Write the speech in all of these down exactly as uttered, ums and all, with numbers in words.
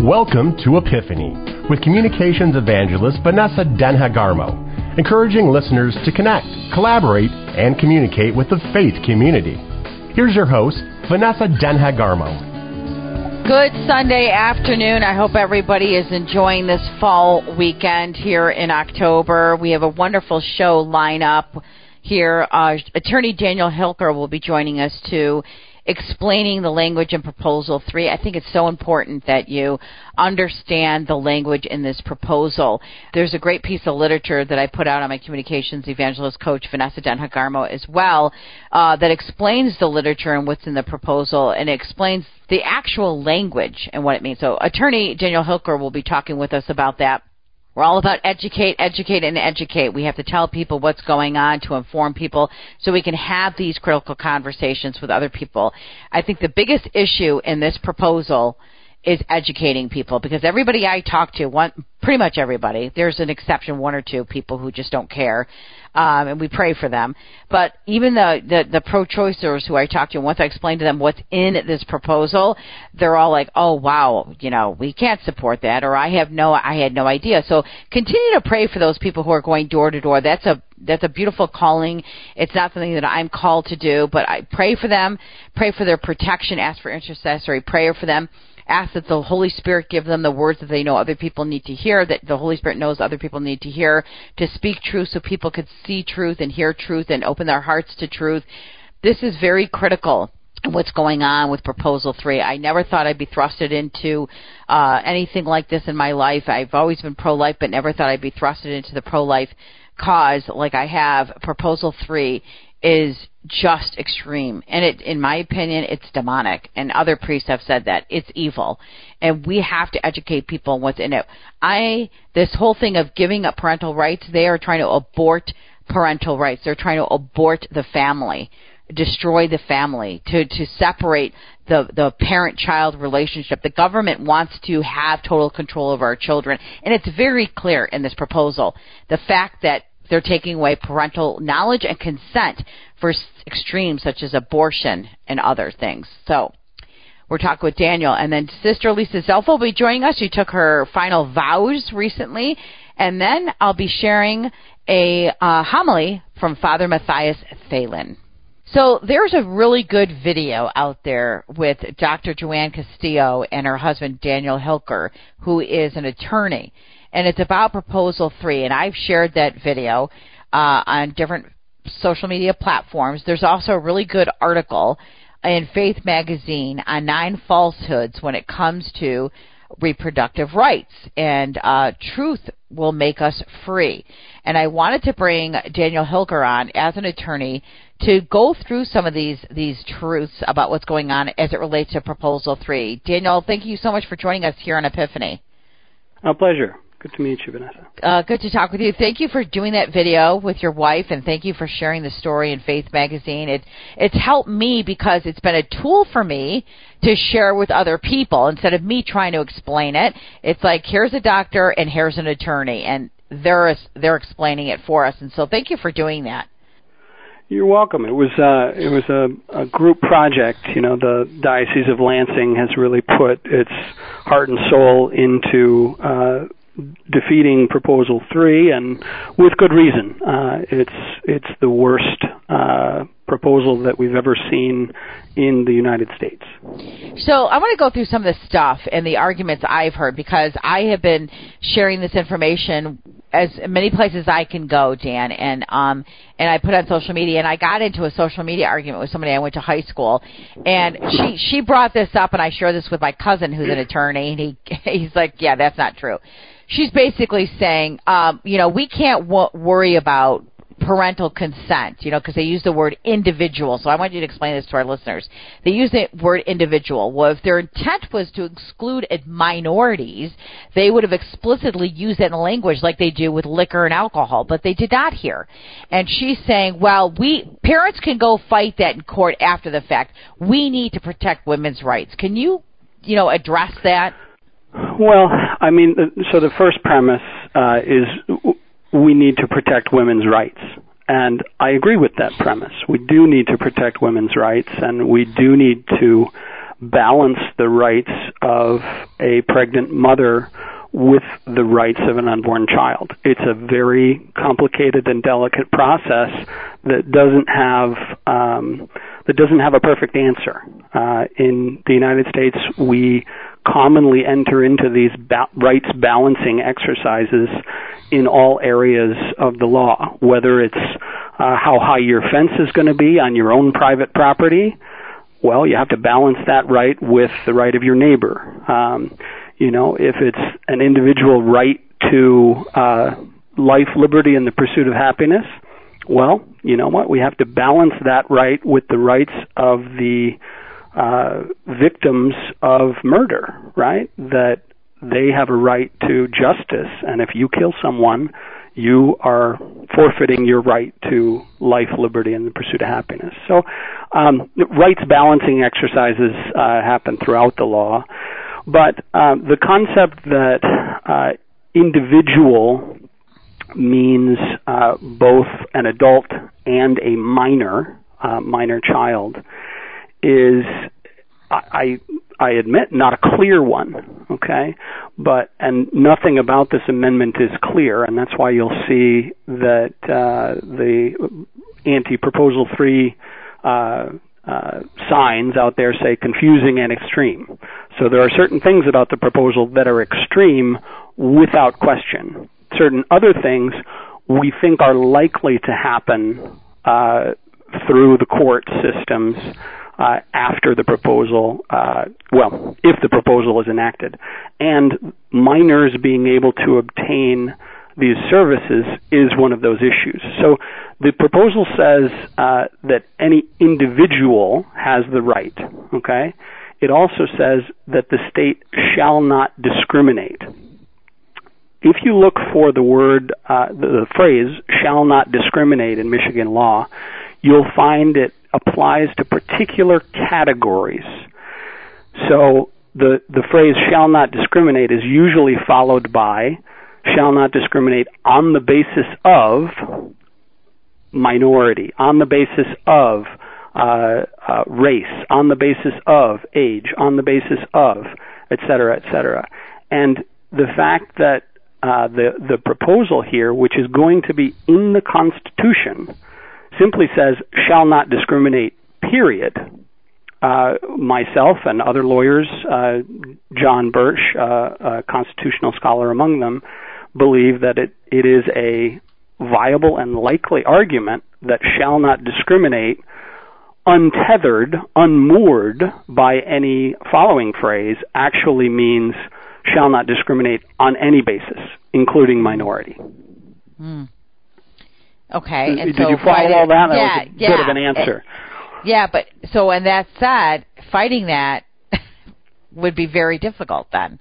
Welcome to Epiphany with communications evangelist Vanessa Denha-Garmo, encouraging listeners to connect, collaborate, and communicate with the faith community. Here's your host, Vanessa Denha-Garmo. Good Sunday afternoon. I hope everybody is enjoying this fall weekend here in October. We have a wonderful show lineup here. Uh, Attorney Daniel Hilker will be joining us to explaining the language in Proposal three. I think it's so important that you understand the language in this proposal. There's a great piece of literature that I put out on my communications evangelist coach, Vanessa Denha-Garmo, as well, uh, that explains the literature and what's in the proposal, and it explains the actual language and what it means. So Attorney Daniel Hilker will be talking with us about that. We're all about educate, educate, and educate. We have to tell people what's going on to inform people so we can have these critical conversations with other people. I think the biggest issue in this proposal is educating people, because everybody I talk to, one, pretty much everybody, there's an exception, one or two people who just don't care, um, and we pray for them. But even the, the, the pro-choicers who I talk to, once I explain to them what's in this proposal, they're all like, oh, wow, you know, we can't support that, or I have no, I had no idea. So continue to pray for those people who are going door to door. That's a That's a beautiful calling. It's not something that I'm called to do, but I pray for them, pray for their protection, ask for intercessory prayer for them. Ask that the Holy Spirit give them the words that they know other people need to hear, that the Holy Spirit knows other people need to hear, to speak truth so people could see truth and hear truth and open their hearts to truth. This is very critical. What's going on with Proposal three. I never thought I'd be thrusted into uh, anything like this in my life. I've always been pro-life, but never thought I'd be thrusted into the pro-life cause like I have. Proposal three is just extreme, and it, in my opinion, it's demonic, and other priests have said that it's evil, and we have to educate people on what's in it. I this whole thing of giving up parental rights, they are trying to abort parental rights. They're trying to abort the family, destroy the family, to to separate the the parent-child relationship. The government wants to have total control over our children, and it's very clear in this proposal, the fact that they're taking away parental knowledge and consent for extremes such as abortion and other things. So we're talking with Daniel. And then Sister Lisa Zelf will be joining us. She took her final vows recently. And then I'll be sharing a uh, homily from Father Matthias Thelen. So there's a really good video out there with Doctor Joanne Castillo and her husband Daniel Hilker, who is an attorney. And it's about Proposal three, and I've shared that video uh, on different social media platforms. There's also a really good article in Faith Magazine on nine falsehoods when it comes to reproductive rights, and uh, truth will make us free. And I wanted to bring Daniel Hilker on as an attorney to go through some of these these truths about what's going on as it relates to Proposal three. Daniel, thank you so much for joining us here on Epiphany. A pleasure. Good to meet you, Vanessa. Uh, good to talk with you. Thank you for doing that video with your wife, and thank you for sharing the story in Faith Magazine. It, it's helped me because it's been a tool for me to share with other people instead of me trying to explain it. It's like, here's a doctor and here's an attorney, and they're, they're explaining it for us. And so thank you for doing that. You're welcome. It was uh, it was a, a group project. You know, the Diocese of Lansing has really put its heart and soul into uh, defeating Proposal three, and with good reason. Uh, it's it's the worst uh, proposal that we've ever seen in the United States. So I want to go through some of the stuff and the arguments I've heard, because I have been sharing this information as many places I can go, Dan, and um, and I put on social media, and I got into a social media argument with somebody I went to high school, and she she brought this up, and I share this with my cousin who's an attorney, and he he's like, yeah, that's not true. She's basically saying, um, you know, we can't w- worry about parental consent, you know, because they use the word individual. So I want you to explain this to our listeners. They use the word individual. Well, if their intent was to exclude minorities, they would have explicitly used that in language like they do with liquor and alcohol, but they did not here. And she's saying, well, we parents can go fight that in court after the fact. We need to protect women's rights. Can you, you know, address that? Well, I mean, so the first premise uh, is we need to protect women's rights. And I agree with that premise. We do need to protect women's rights, and we do need to balance the rights of a pregnant mother with the rights of an unborn child. It's a very complicated and delicate process that doesn't have um, that doesn't have a perfect answer. Uh, in the United States, we commonly enter into these ba- rights balancing exercises in all areas of the law, whether it's uh, how high your fence is going to be on your own private property. Well, you have to balance that right with the right of your neighbor. Um, you know, if it's an individual right to uh, life, liberty, and the pursuit of happiness, well, you know what? We have to balance that right with the rights of the uh, victims of murder, right? That they have a right to justice, and if you kill someone, you are forfeiting your right to life, liberty, and the pursuit of happiness. So um, rights balancing exercises uh, happen throughout the law, but uh, the concept that uh, individual means uh, both an adult and a minor, uh, minor child, is, I, I admit, not a clear one, okay? But, and nothing about this amendment is clear, and that's why you'll see that uh, the anti-Proposal three uh, uh, signs out there say confusing and extreme. So there are certain things about the proposal that are extreme without question. Certain other things we think are likely to happen uh, through the court systems uh, after the proposal, uh, well, if the proposal is enacted. And minors being able to obtain these services is one of those issues. So the proposal says uh, that any individual has the right, okay? It also says that the state shall not discriminate. If you look for the word, uh, the, the phrase, shall not discriminate in Michigan law, you'll find it applies to particular categories. So the, the phrase shall not discriminate is usually followed by shall not discriminate on the basis of minority, on the basis of uh, uh, race, on the basis of age, on the basis of, et cetera, et cetera. And the fact that Uh, the, the proposal here, which is going to be in the Constitution, simply says, shall not discriminate, period. Uh, myself and other lawyers, uh, John Birch, uh, a constitutional scholar among them, believe that it, it is a viable and likely argument that shall not discriminate, untethered, unmoored by any following phrase, actually means shall not discriminate on any basis, including minority. Mm. Okay. Did, and did so you follow all that? That yeah, was a yeah, bit of an answer. It, yeah, but so, and that said, fighting that would be very difficult then.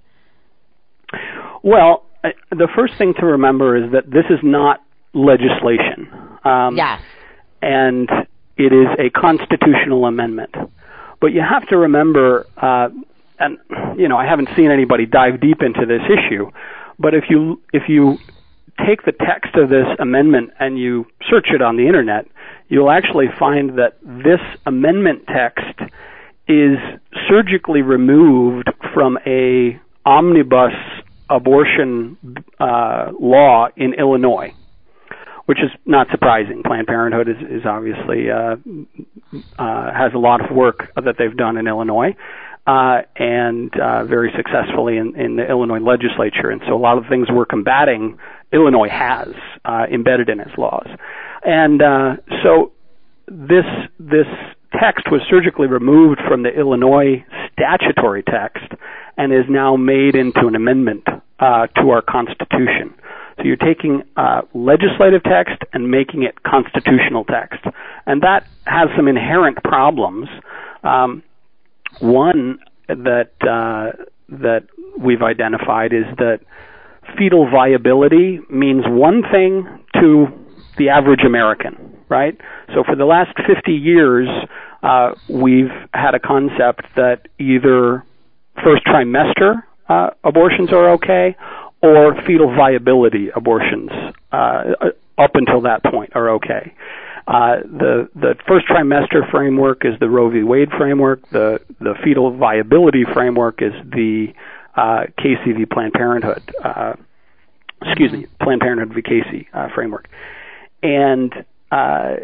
Well, uh, the first thing to remember is that this is not legislation. Um, yes. And it is a constitutional amendment. But you have to remember, uh, and you know, I haven't seen anybody dive deep into this issue, but if you if you take the text of this amendment and you search it on the internet, you'll actually find that this amendment text is surgically removed from a omnibus abortion uh, law in Illinois, which is not surprising. Planned Parenthood is, is obviously uh, uh, has a lot of work that they've done in Illinois. Uh, and uh, very successfully in, in the Illinois legislature. And so a lot of the things we're combating, Illinois has uh, embedded in its laws. And uh, so this this text was surgically removed from the Illinois statutory text and is now made into an amendment uh, to our Constitution. So you're taking uh, legislative text and making it constitutional text. And that has some inherent problems. Um, One that uh, that we've identified is that fetal viability means one thing to the average American, right? So for the last fifty years, uh, we've had a concept that either first trimester uh, abortions are okay or fetal viability abortions uh, up until that point are okay. Uh, the the first trimester framework is the Roe v. Wade framework. The the fetal viability framework is the uh, Casey v. Planned Parenthood. Uh, excuse me, Planned Parenthood v. Casey uh, framework. And uh,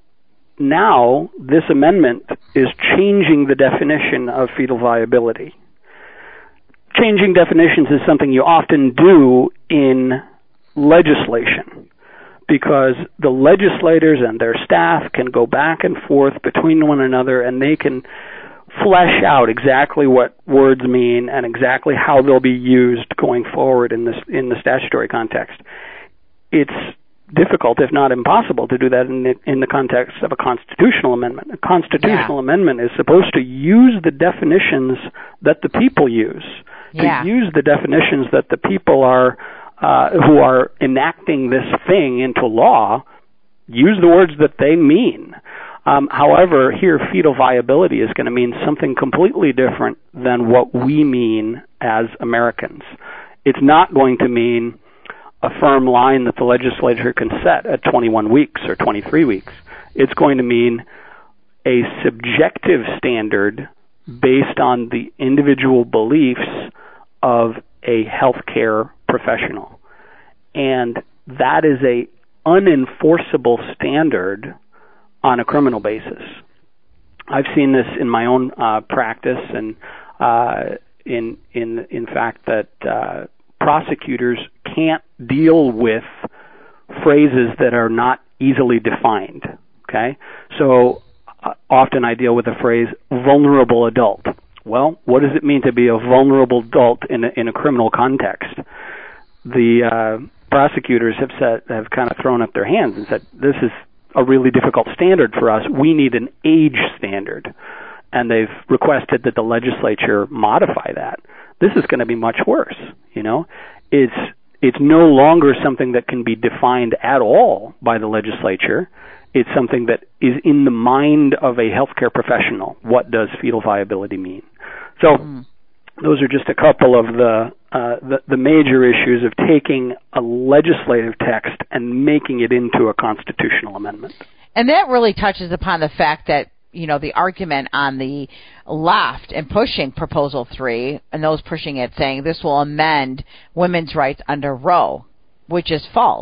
now this amendment is changing the definition of fetal viability. Changing definitions is something you often do in legislation, because the legislators and their staff can go back and forth between one another, and they can flesh out exactly what words mean and exactly how they'll be used going forward in this in the statutory context. It's difficult, if not impossible, to do that in the, in the context of a constitutional amendment. A constitutional yeah. amendment is supposed to use the definitions that the people use, yeah. to use the definitions that the people are uh, who are enacting this thing into law, use the words that they mean. Um, however, here fetal viability is going to mean something completely different than what we mean as Americans. It's not going to mean a firm line that the legislature can set at twenty-one weeks or twenty-three weeks. It's going to mean a subjective standard based on the individual beliefs of a healthcare professional. And that is a unenforceable standard on a criminal basis. I've seen this in my own uh, practice, and uh, in in in fact that uh, prosecutors can't deal with phrases that are not easily defined. Okay, so uh, often I deal with the phrase vulnerable adult. Well, what does it mean to be a vulnerable adult in a, in a criminal context? The uh, prosecutors have said have kind of thrown up their hands and said, this is a really difficult standard for us. We need an age standard. And they've requested that the legislature modify that. This is going to be much worse, you know. It's it's no longer something that can be defined at all by the legislature. It's something that is in the mind of a healthcare professional. What does fetal viability mean? So mm. those are just a couple of the, uh, the the major issues of taking a legislative text and making it into a constitutional amendment. And that really touches upon the fact that, you know, the argument on the left and pushing Proposal three, and those pushing it saying this will amend women's rights under Roe, which is false.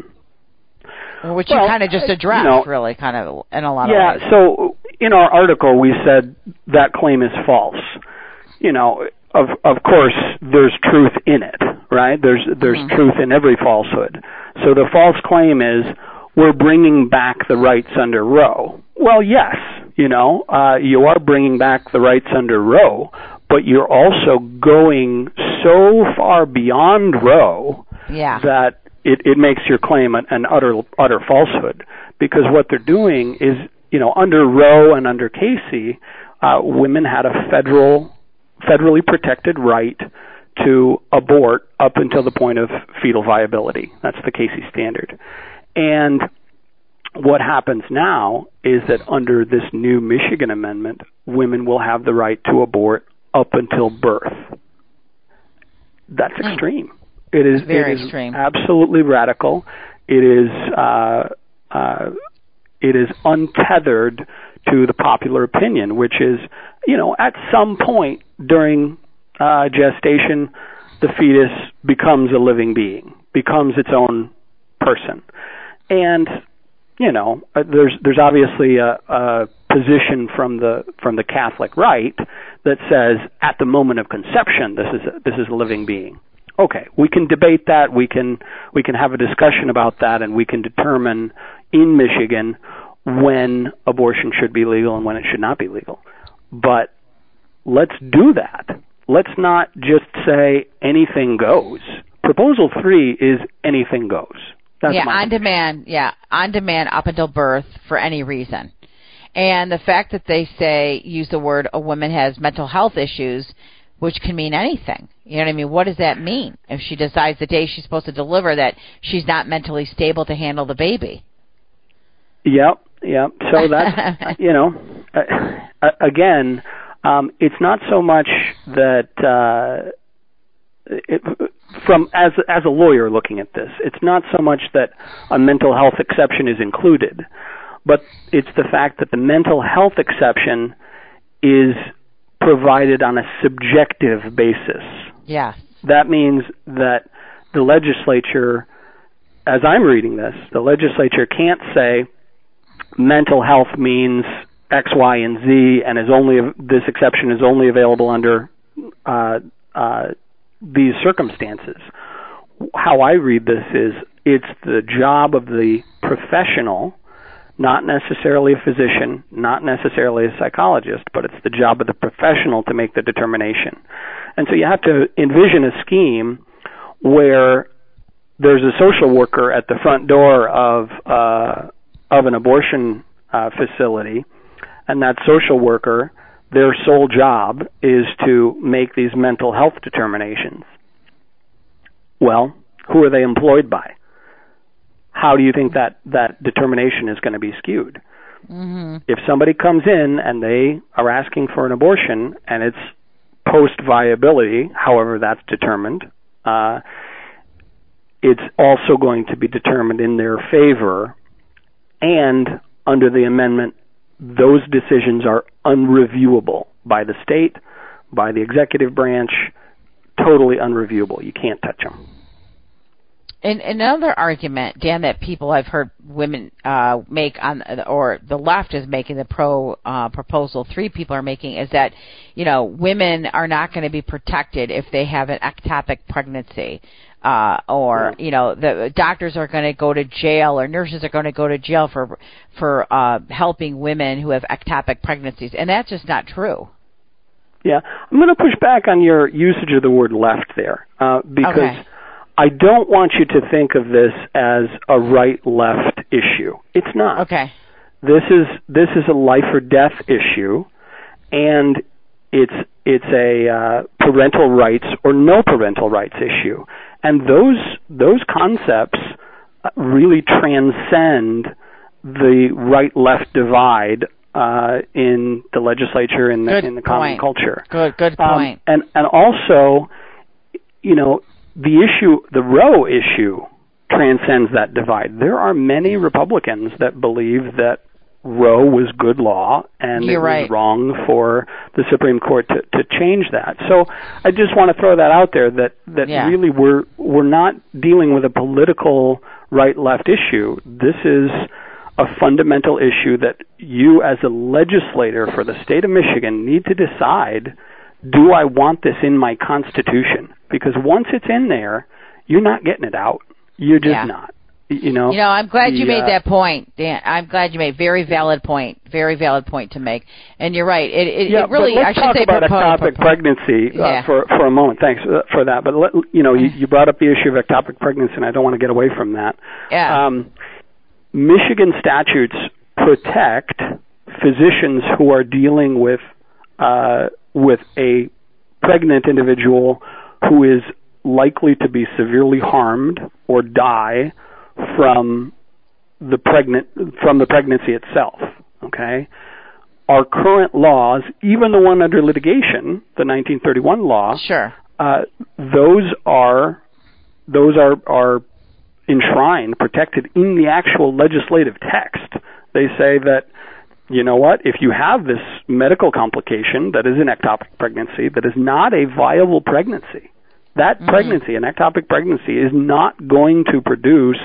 Mm-hmm. Which well, you kind of just addressed, you know, really, kind of in a lot yeah, of ways. Yeah, so in our article we said that claim is false. You know, of of course there's truth in it, right? There's there's mm-hmm. truth in every falsehood. So the false claim is we're bringing back the rights under Roe. Well, yes, you know, uh, you are bringing back the rights under Roe, but you're also going so far beyond Roe yeah. that it, it makes your claim an, an utter utter falsehood. Because what they're doing is, you know, under Roe and under Casey, uh, women had a federal federally protected right to abort up until the point of fetal viability. That's the Casey standard. And what happens now is that under this new Michigan amendment, women will have the right to abort up until birth. That's mm. extreme. It is very it is extreme. Absolutely radical. It is uh, uh, it is untethered to the popular opinion, which is, you know, at some point during uh, gestation, the fetus becomes a living being, becomes its own person. And, you know, uh, there's there's obviously a, a position from the from the Catholic right that says at the moment of conception this is a, this is a living being. Okay, we can debate that. We can we can have a discussion about that, and we can determine in Michigan when abortion should be legal and when it should not be legal. But let's do that. Let's not just say anything goes. Proposal three is anything goes. That's yeah, my on demand. Yeah, on demand up until birth for any reason. And the fact that they say, use the word, a woman has mental health issues, which can mean anything. You know what I mean? What does that mean? If she decides the day she's supposed to deliver that she's not mentally stable to handle the baby. Yep, yep. So that's, you know, uh, again, um, it's not so much that, uh, it, from as as a lawyer looking at this, it's not so much that a mental health exception is included, but it's the fact that the mental health exception is provided on a subjective basis. Yeah. That means that the legislature, as I'm reading this, the legislature can't say mental health means X, Y, and Z, and is only this exception is only available under uh, uh, these circumstances. How I read this is it's the job of the professional, not necessarily a physician, not necessarily a psychologist, but it's the job of the professional to make the determination. And so you have to envision a scheme where there's a social worker at the front door of uh, of an abortion uh, facility, and that social worker, their sole job is to make these mental health determinations. Well, who are they employed by? How do you think that, that determination is going to be skewed? Mm-hmm. If somebody comes in and they are asking for an abortion and it's post-viability, however that's determined, uh, it's also going to be determined in their favor, and under the amendment, those decisions are unreviewable by the state, by the executive branch, totally unreviewable. You can't touch them. And another argument, Dan, that people I've heard women uh, make on, or the left is making, the pro uh, proposal three people are making, is that, you know, women are not going to be protected if they have an ectopic pregnancy, uh, or yeah. you know, the doctors are going to go to jail, or nurses are going to go to jail for for uh, helping women who have ectopic pregnancies, and that's just not true. Yeah, I'm going to push back on your usage of the word left there, uh, because. Okay. I don't want you to think of this as a right-left issue. It's not. Okay. This is this is a life or death issue, and it's it's a uh, parental rights or no parental rights issue. And those those concepts really transcend the right-left divide uh, in the legislature and in, in the common culture. Good good point. Um, and and also, you know. The issue, the Roe issue, transcends that divide. There are many Republicans that believe that Roe was good law and You're it was right. wrong for the Supreme Court to, to change that. So I just want to throw that out there, that, that yeah. really we're, we're not dealing with a political right-left issue. This is a fundamental issue that you as a legislator for the state of Michigan need to decide, do I want this in my Constitution? Because once it's in there, you're not getting it out. You're just yeah. not. You know. You know, I'm glad the, you made uh, that point, Dan. I'm glad you made very valid point. Very valid point to make. And you're right. It, it, yeah, it really. But let's I should talk say about propo- ectopic propo- pregnancy uh, yeah. for for a moment. Thanks for that. But let, you know, you, you brought up the issue of ectopic pregnancy, and I don't want to get away from that. Yeah. Um, Michigan statutes protect physicians who are dealing with uh, with a pregnant individual who is likely to be severely harmed or die from the pregnant from the pregnancy itself. Okay, our current laws, even the one under litigation, the nineteen thirty-one law, sure, uh, those are those are are enshrined, protected in the actual legislative text. They say that, you know what, if you have this medical complication that is an ectopic pregnancy, that is not a viable pregnancy, that mm-hmm. pregnancy, an ectopic pregnancy, is not going to produce,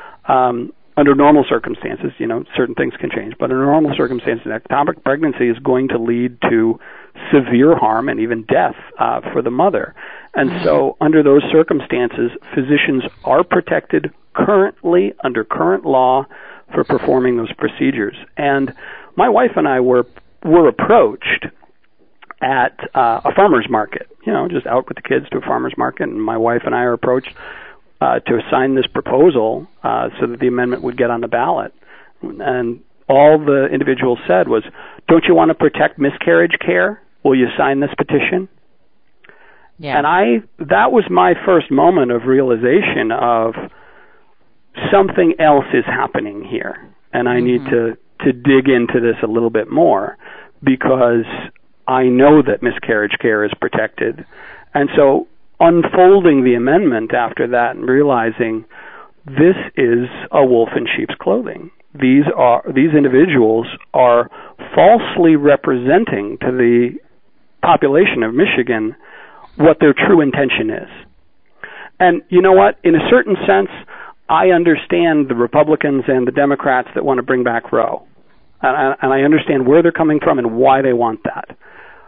um, under normal circumstances, you know, certain things can change, but under normal circumstances, an ectopic pregnancy is going to lead to severe harm and even death uh, for the mother. And mm-hmm. so under those circumstances, physicians are protected currently under current law for performing those procedures. And my wife and I were were approached at uh, a farmer's market, you know, just out with the kids to a farmer's market, and my wife and I are approached uh, to sign this proposal uh, so that the amendment would get on the ballot. And all the individual said was, don't you want to protect miscarriage care? Will you sign this petition? Yeah. And I that was my first moment of realization of something else is happening here, and I mm-hmm. need to, to dig into this a little bit more, because I know that miscarriage care is protected. And so unfolding the amendment after that and realizing this is a wolf in sheep's clothing. These are these individuals are falsely representing to the population of Michigan what their true intention is. And you know what? In a certain sense, I understand the Republicans and the Democrats that want to bring back Roe. And, and I understand where they're coming from and why they want that.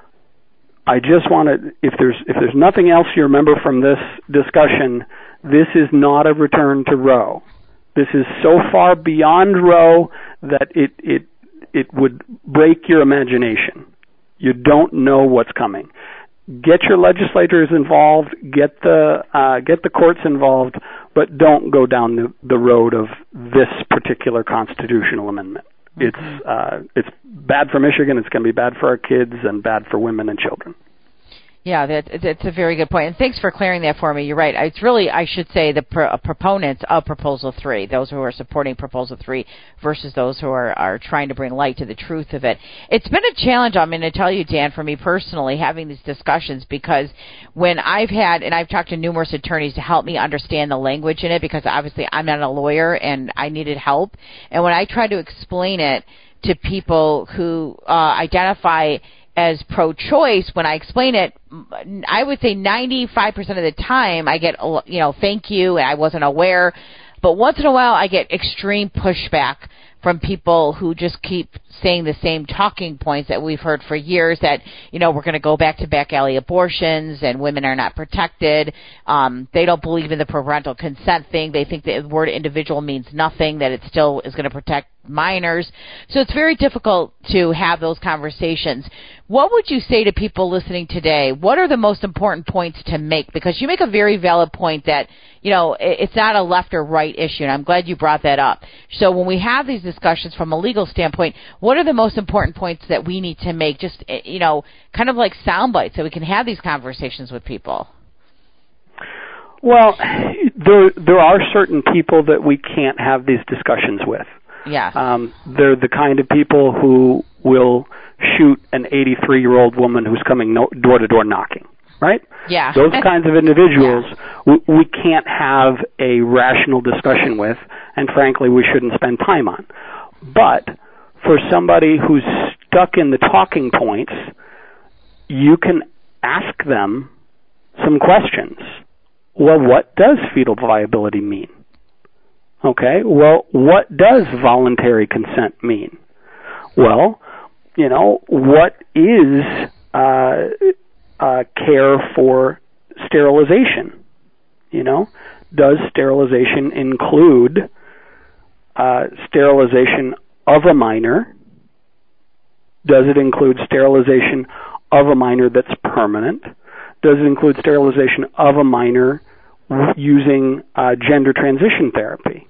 I just want to, if there's if there's nothing else you remember from this discussion, this is not a return to Roe. This is so far beyond Roe that it it it would break your imagination. You don't know what's coming. Get your legislators involved, get the uh, get the courts involved, but don't go down the, the road of this particular constitutional amendment. Mm-hmm. It's uh, it's bad for Michigan. It's going to be bad for our kids and bad for women and children. Yeah, that, that's a very good point. And thanks for clearing that for me. You're right. It's really, I should say, the pro- proponents of Proposal three, those who are supporting Proposal three versus those who are, are trying to bring light to the truth of it. It's been a challenge, I'm going to tell you, Dan, for me personally, having these discussions, because when I've had, and I've talked to numerous attorneys to help me understand the language in it, because obviously I'm not a lawyer and I needed help. And when I try to explain it to people who uh, identify as pro-choice, when I explain it, I would say ninety-five percent of the time I get, you know, thank you, and I wasn't aware. But once in a while I get extreme pushback from people who just keep saying the same talking points that we've heard for years, that, you know, we're going to go back to back alley abortions and women are not protected. Um, they don't believe in the parental consent thing. They think that the word individual means nothing, that it still is going to protect minors. So it's very difficult to have those conversations. What would you say to people listening today? What are the most important points to make? Because you make a very valid point that, you know, it's not a left or right issue, and I'm glad you brought that up. So when we have these discussions from a legal standpoint, what are the most important points that we need to make, just, you know, kind of like sound bites, so we can have these conversations with people? Well, there there are certain people that we can't have these discussions with. Yeah. Um, they're the kind of people who will shoot an eighty-three-year-old woman who's coming no, door-to-door knocking, right? Yeah. Those kinds of individuals yeah. we, we can't have a rational discussion with, and frankly, we shouldn't spend time on. But for somebody who's stuck in the talking points, you can ask them some questions. Well, what does fetal viability mean? Okay, well, what does voluntary consent mean? Well, you know, what is uh, uh, care for sterilization? You know, does sterilization include uh, sterilization of a minor? Does it include sterilization of a minor that's permanent? Does it include sterilization of a minor using uh, gender transition therapy?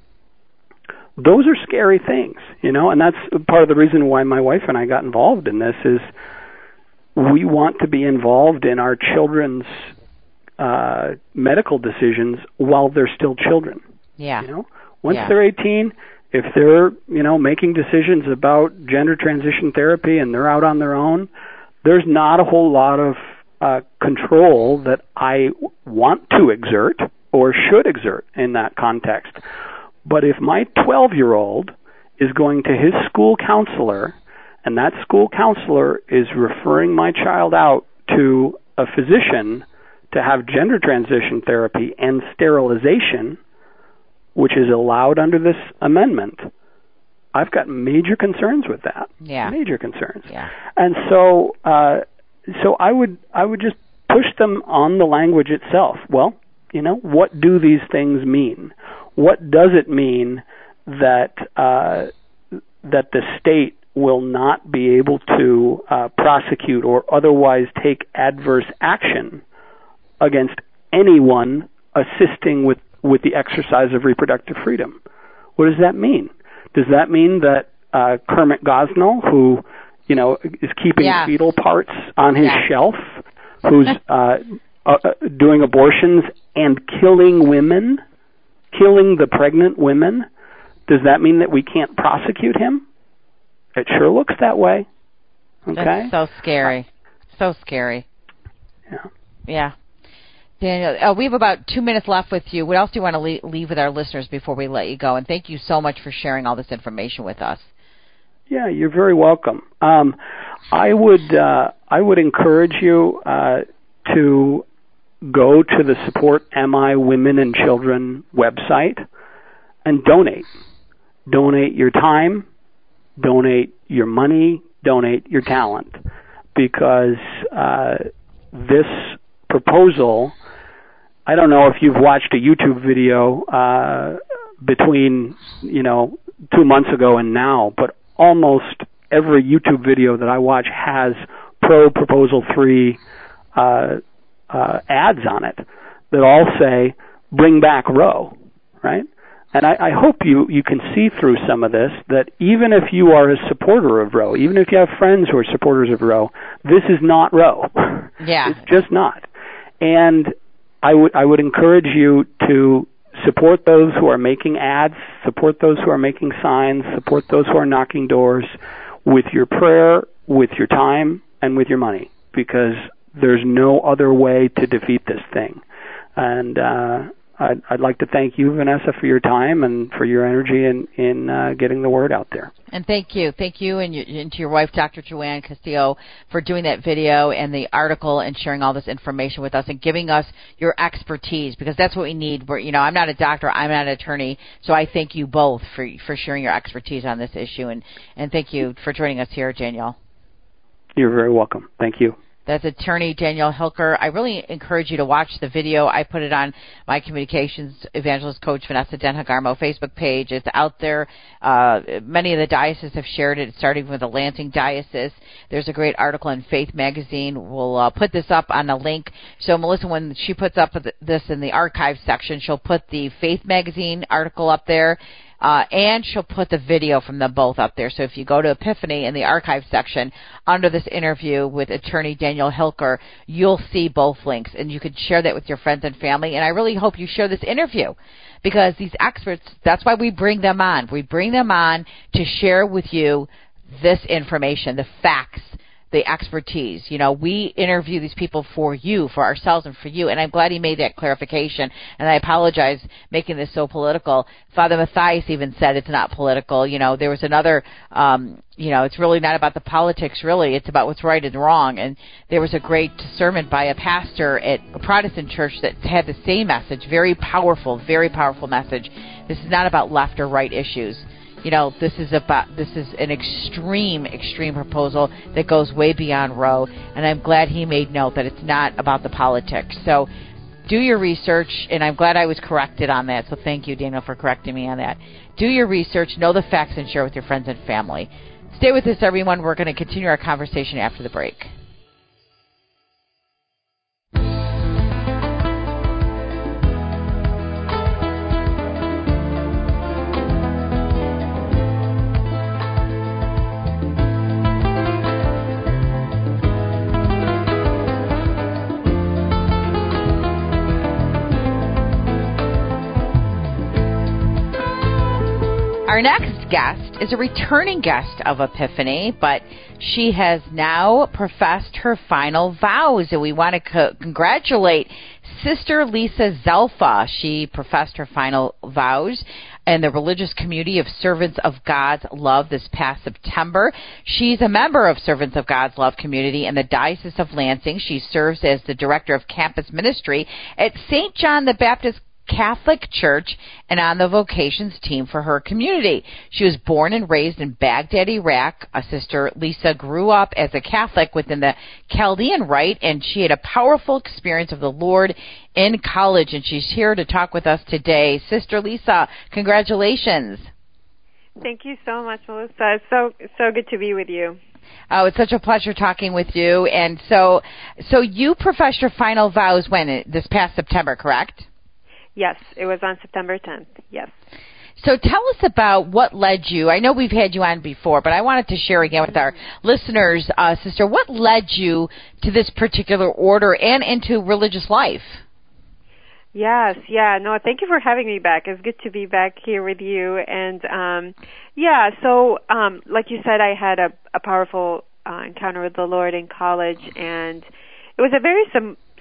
Those are scary things, you know, and that's part of the reason why my wife and I got involved in this, is we want to be involved in our children's uh, medical decisions while they're still children. Yeah. You know, once yeah. they're eighteen, if they're, you know, making decisions about gender transition therapy and they're out on their own, there's not a whole lot of uh, control that I want to exert or should exert in that context. But if my twelve-year-old is going to his school counselor, and that school counselor is referring my child out to a physician to have gender transition therapy and sterilization, which is allowed under this amendment, I've got major concerns with that. Yeah. Major concerns. Yeah. And so, uh, so I would, I would just push them on the language itself. Well, you know, what do these things mean? What does it mean that uh, that the state will not be able to uh, prosecute or otherwise take adverse action against anyone assisting with, with the exercise of reproductive freedom? What does that mean? Does that mean that uh, Kermit Gosnell, who, you know, is keeping yeah. fetal parts on his yeah. shelf, who's uh, uh, doing abortions and killing women, killing the pregnant women, does that mean that we can't prosecute him? It sure looks that way. Okay? That's so scary. So scary. Yeah. Yeah. Daniel, uh, we have about two minutes left with you. What else do you want to leave, leave with our listeners before we let you go? And thank you so much for sharing all this information with us. Yeah, you're very welcome. Um, I would uh, I would encourage you uh, to go to the Support M I Women and Children website and donate. Donate your time, donate your money, donate your talent, because uh, this proposal, I don't know if you've watched a YouTube video uh, between, you know, two months ago and now, but almost every YouTube video that I watch has pro-Proposal three uh, uh, ads on it that all say, bring back Roe, right? And I, I hope you, you can see through some of this that even if you are a supporter of Roe, even if you have friends who are supporters of Roe, this is not Roe. Yeah. It's just not. And I would I would encourage you to support those who are making ads, support those who are making signs, support those who are knocking doors with your prayer, with your time, and with your money, because there's no other way to defeat this thing. And uh, I'd, I'd like to thank you, Vanessa, for your time and for your energy in, in uh, getting the word out there. And thank you. Thank you and, your, and to your wife, Doctor Joanne Castillo, for doing that video and the article and sharing all this information with us and giving us your expertise, because that's what we need. We're, you know, I'm not a doctor. I'm not an attorney. So I thank you both for for sharing your expertise on this issue. And, and thank you for joining us here, Daniel. You're very welcome. Thank you. That's attorney Daniel Hilker. I really encourage you to watch the video. I put it on my communications evangelist coach Vanessa Denhagarmo Facebook page. It's out there. Uh, many of the dioceses have shared it, starting with the Lansing Diocese. There's a great article in Faith Magazine. We'll uh, put this up on a link. So Melissa, when she puts up this in the archive section, she'll put the Faith Magazine article up there. Uh, and she'll put the video from them both up there. So if you go to Epiphany in the archive section, under this interview with attorney Daniel Hilker, you'll see both links, and you can share that with your friends and family. And I really hope you share this interview, because these experts, that's why we bring them on. We bring them on to share with you this information, the facts, the expertise. You know, we interview these people for you, for ourselves, and for you. And I'm glad he made that clarification. And I apologize making this so political. Father Matthias even said it's not political. You know, there was another, um, you know, it's really not about the politics, really. It's about what's right and wrong. And there was a great sermon by a pastor at a Protestant church that had the same message, very powerful, very powerful message. This is not about left or right issues. You know, this is about this is an extreme, extreme proposal that goes way beyond Roe, and I'm glad he made note that it's not about the politics. So do your research, and I'm glad I was corrected on that, so thank you, Daniel, for correcting me on that. Do your research, know the facts, and share with your friends and family. Stay with us, everyone. We're going to continue our conversation after the break. Our next guest is a returning guest of Epiphany, but she has now professed her final vows, and we want to co- congratulate Sister Lisa Zelfa. She professed her final vows in the religious community of Servants of God's Love this past September. She's a member of Servants of God's Love community in the Diocese of Lansing. She serves as the director of campus ministry at Saint John the Baptist Catholic Church and on the vocations team for her community. She was born and raised in Baghdad, Iraq. Uh, Sister Lisa grew up as a Catholic within the Chaldean Rite, and she had a powerful experience of the Lord in college, and she's here to talk with us today. Sister Lisa, congratulations. Thank you so much, Melissa. It's so, so good to be with you. Oh, it's such a pleasure talking with you. And so, so you professed your final vows when? This past September, correct? Yes, it was on September tenth, yes. So tell us about what led you. I know we've had you on before, but I wanted to share again with our listeners, uh, Sister, what led you to this particular order and into religious life? Yes, yeah, no, thank you for having me back. It's good to be back here with you. And, um, yeah, so um, like you said, I had a, a powerful uh, encounter with the Lord in college, and it was a very sim-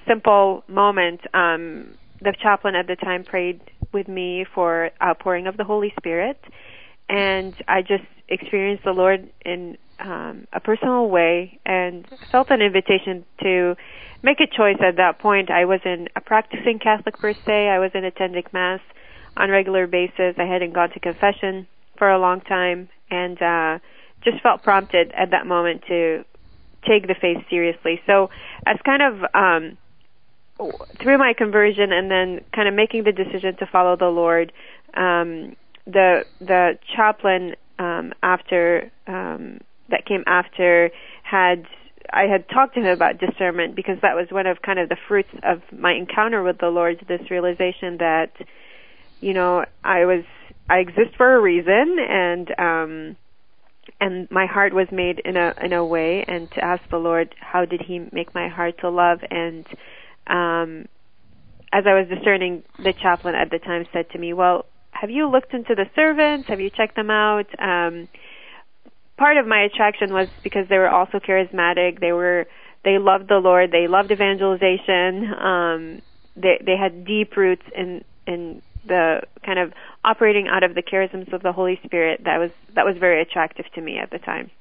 simple moment. Um, the chaplain at the time prayed with me for outpouring of the Holy Spirit, and I just experienced the Lord in um, a personal way and felt an invitation to make a choice at that point. I wasn't a practicing Catholic per se. I wasn't attending Mass on a regular basis. I hadn't gone to confession for a long time, and uh, just felt prompted at that moment to take the faith seriously. So as kind of um, through my conversion and then kind of making the decision to follow the Lord, um, the the chaplain um, after um, that came after had I had talked to him about discernment, because that was one of kind of the fruits of my encounter with the Lord, this realization that, you know, I was I exist for a reason, and um, and my heart was made in a in a way, and to ask the Lord, how did He make my heart to love? And um, as I was discerning, the chaplain at the time said to me, well, have you looked into the servants? Have you checked them out? Um, part of my attraction was because they were also charismatic. They were they loved the Lord. They loved evangelization. Um, they they had deep roots in in the kind of operating out of the charisms of the Holy Spirit. That was that was very attractive to me at the time.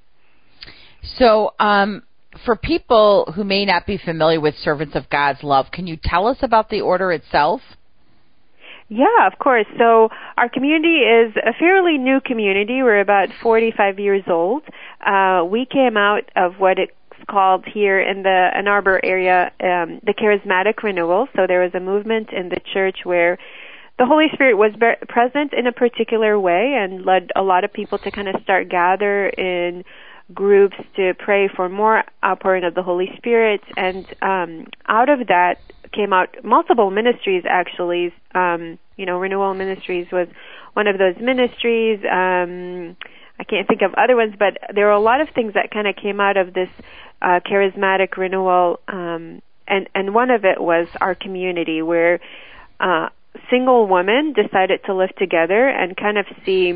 So, um, for people who may not be familiar with Servants of God's Love, can you tell us about the order itself? Yeah, of course. So our community is a fairly new community. We're about forty-five years old. Uh, we came out of what it's called here in the Ann Arbor area, um, the Charismatic Renewal. So there was a movement in the church where the Holy Spirit was be- present in a particular way and led a lot of people to kind of start gather in groups to pray for more outpouring of the Holy Spirit. And um, out of that came out multiple ministries, actually. Um, you know, Renewal Ministries was one of those ministries. Um, I can't think of other ones, but there were a lot of things that kind of came out of this uh, charismatic renewal. Um, and, and one of it was our community, where uh, single women decided to live together and kind of see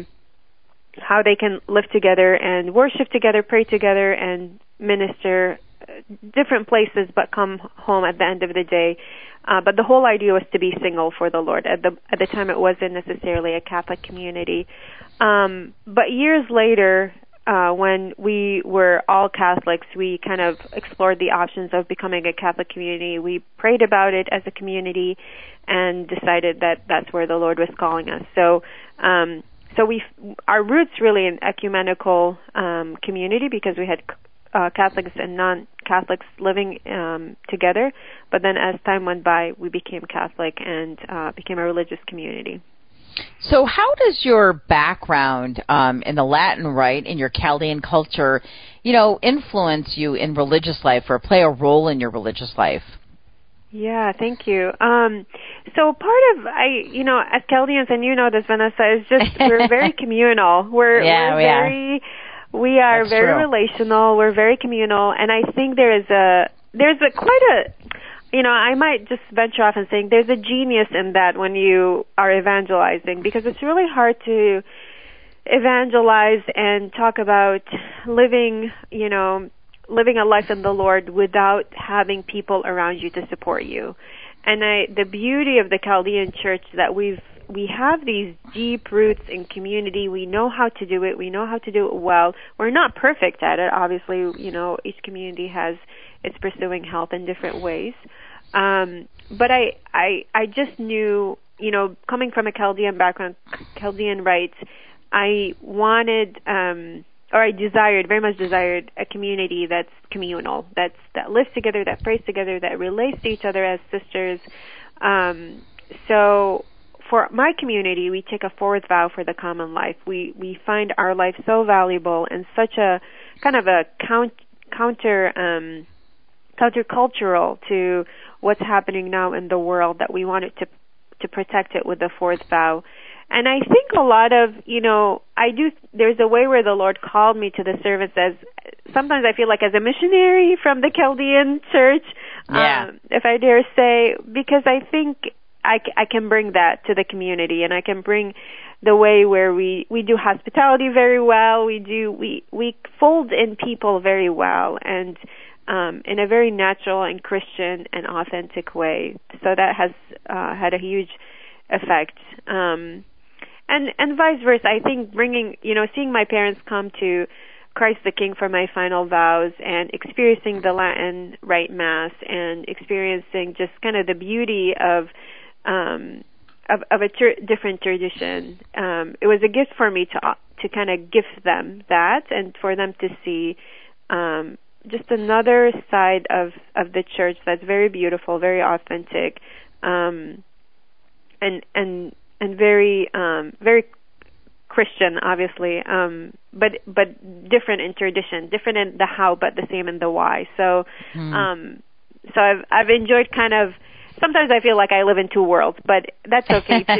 how they can live together and worship together, pray together, and minister different places, but come home at the end of the day. Uh, but the whole idea was to be single for the Lord. At the at the time, it wasn't necessarily a Catholic community. Um, but years later, uh, when we were all Catholics, we kind of explored the options of becoming a Catholic community. We prayed about it as a community and decided that that's where the Lord was calling us. So, um, so we our roots really in ecumenical um, community, because we had uh, Catholics and non-Catholics living um, together. But then as time went by, we became Catholic and uh, became a religious community. So how does your background um, in the Latin Rite, in your Chaldean culture, you know, influence you in religious life or play a role in your religious life? Yeah, thank you. Um, so part of, I, you know, as Chaldeans, and you know this, Vanessa, is just we're very communal. We're, yeah, we're we very, are. we are That's very true. relational. We're very communal, and I think there is a, there's a quite a, you know, I might just venture off and saying there's a genius in that when you are evangelizing, because it's really hard to evangelize and talk about living, you know, living a life in the Lord without having people around you to support you. And I, the beauty of the Chaldean church that we've, we have these deep roots in community. We know how to do it. We know how to do it well. We're not perfect at it. Obviously, you know, each community has, it's pursuing health in different ways. Um, but I, I, I just knew, you know, coming from a Chaldean background, Chaldean rites, I wanted, um, or I desired, very much desired, a community that's communal, that's that lives together, that prays together, that relates to each other as sisters. Um, so for my community, we take a fourth vow for the common life. We we find our life so valuable and such a kind of a count, counter um, countercultural to what's happening now in the world that we wanted to to protect it with the fourth vow. And I think a lot of, you know, I do, there's a way where the Lord called me to the service as, sometimes I feel like as a missionary from the Chaldean church, yeah. um, if I dare say, because I think I, I can bring that to the community, and I can bring the way where we, we do hospitality very well, we do, we, we fold in people very well, and um, in a very natural and Christian and authentic way. So that has uh, had a huge effect. Um, and and vice versa. I think bringing, you know, seeing my parents come to Christ the King for my final vows and experiencing the Latin Rite Mass and experiencing just kind of the beauty of um, of, of a tr- different tradition. Um, it was a gift for me to to kind of gift them that and for them to see um, just another side of, of the church that's very beautiful, very authentic, um, and and and very um, very Christian, obviously, um, but but different in tradition, different in the how, but the same in the why. So, mm. um, so I've I've enjoyed kind of. Sometimes I feel like I live in two worlds, but that's okay too.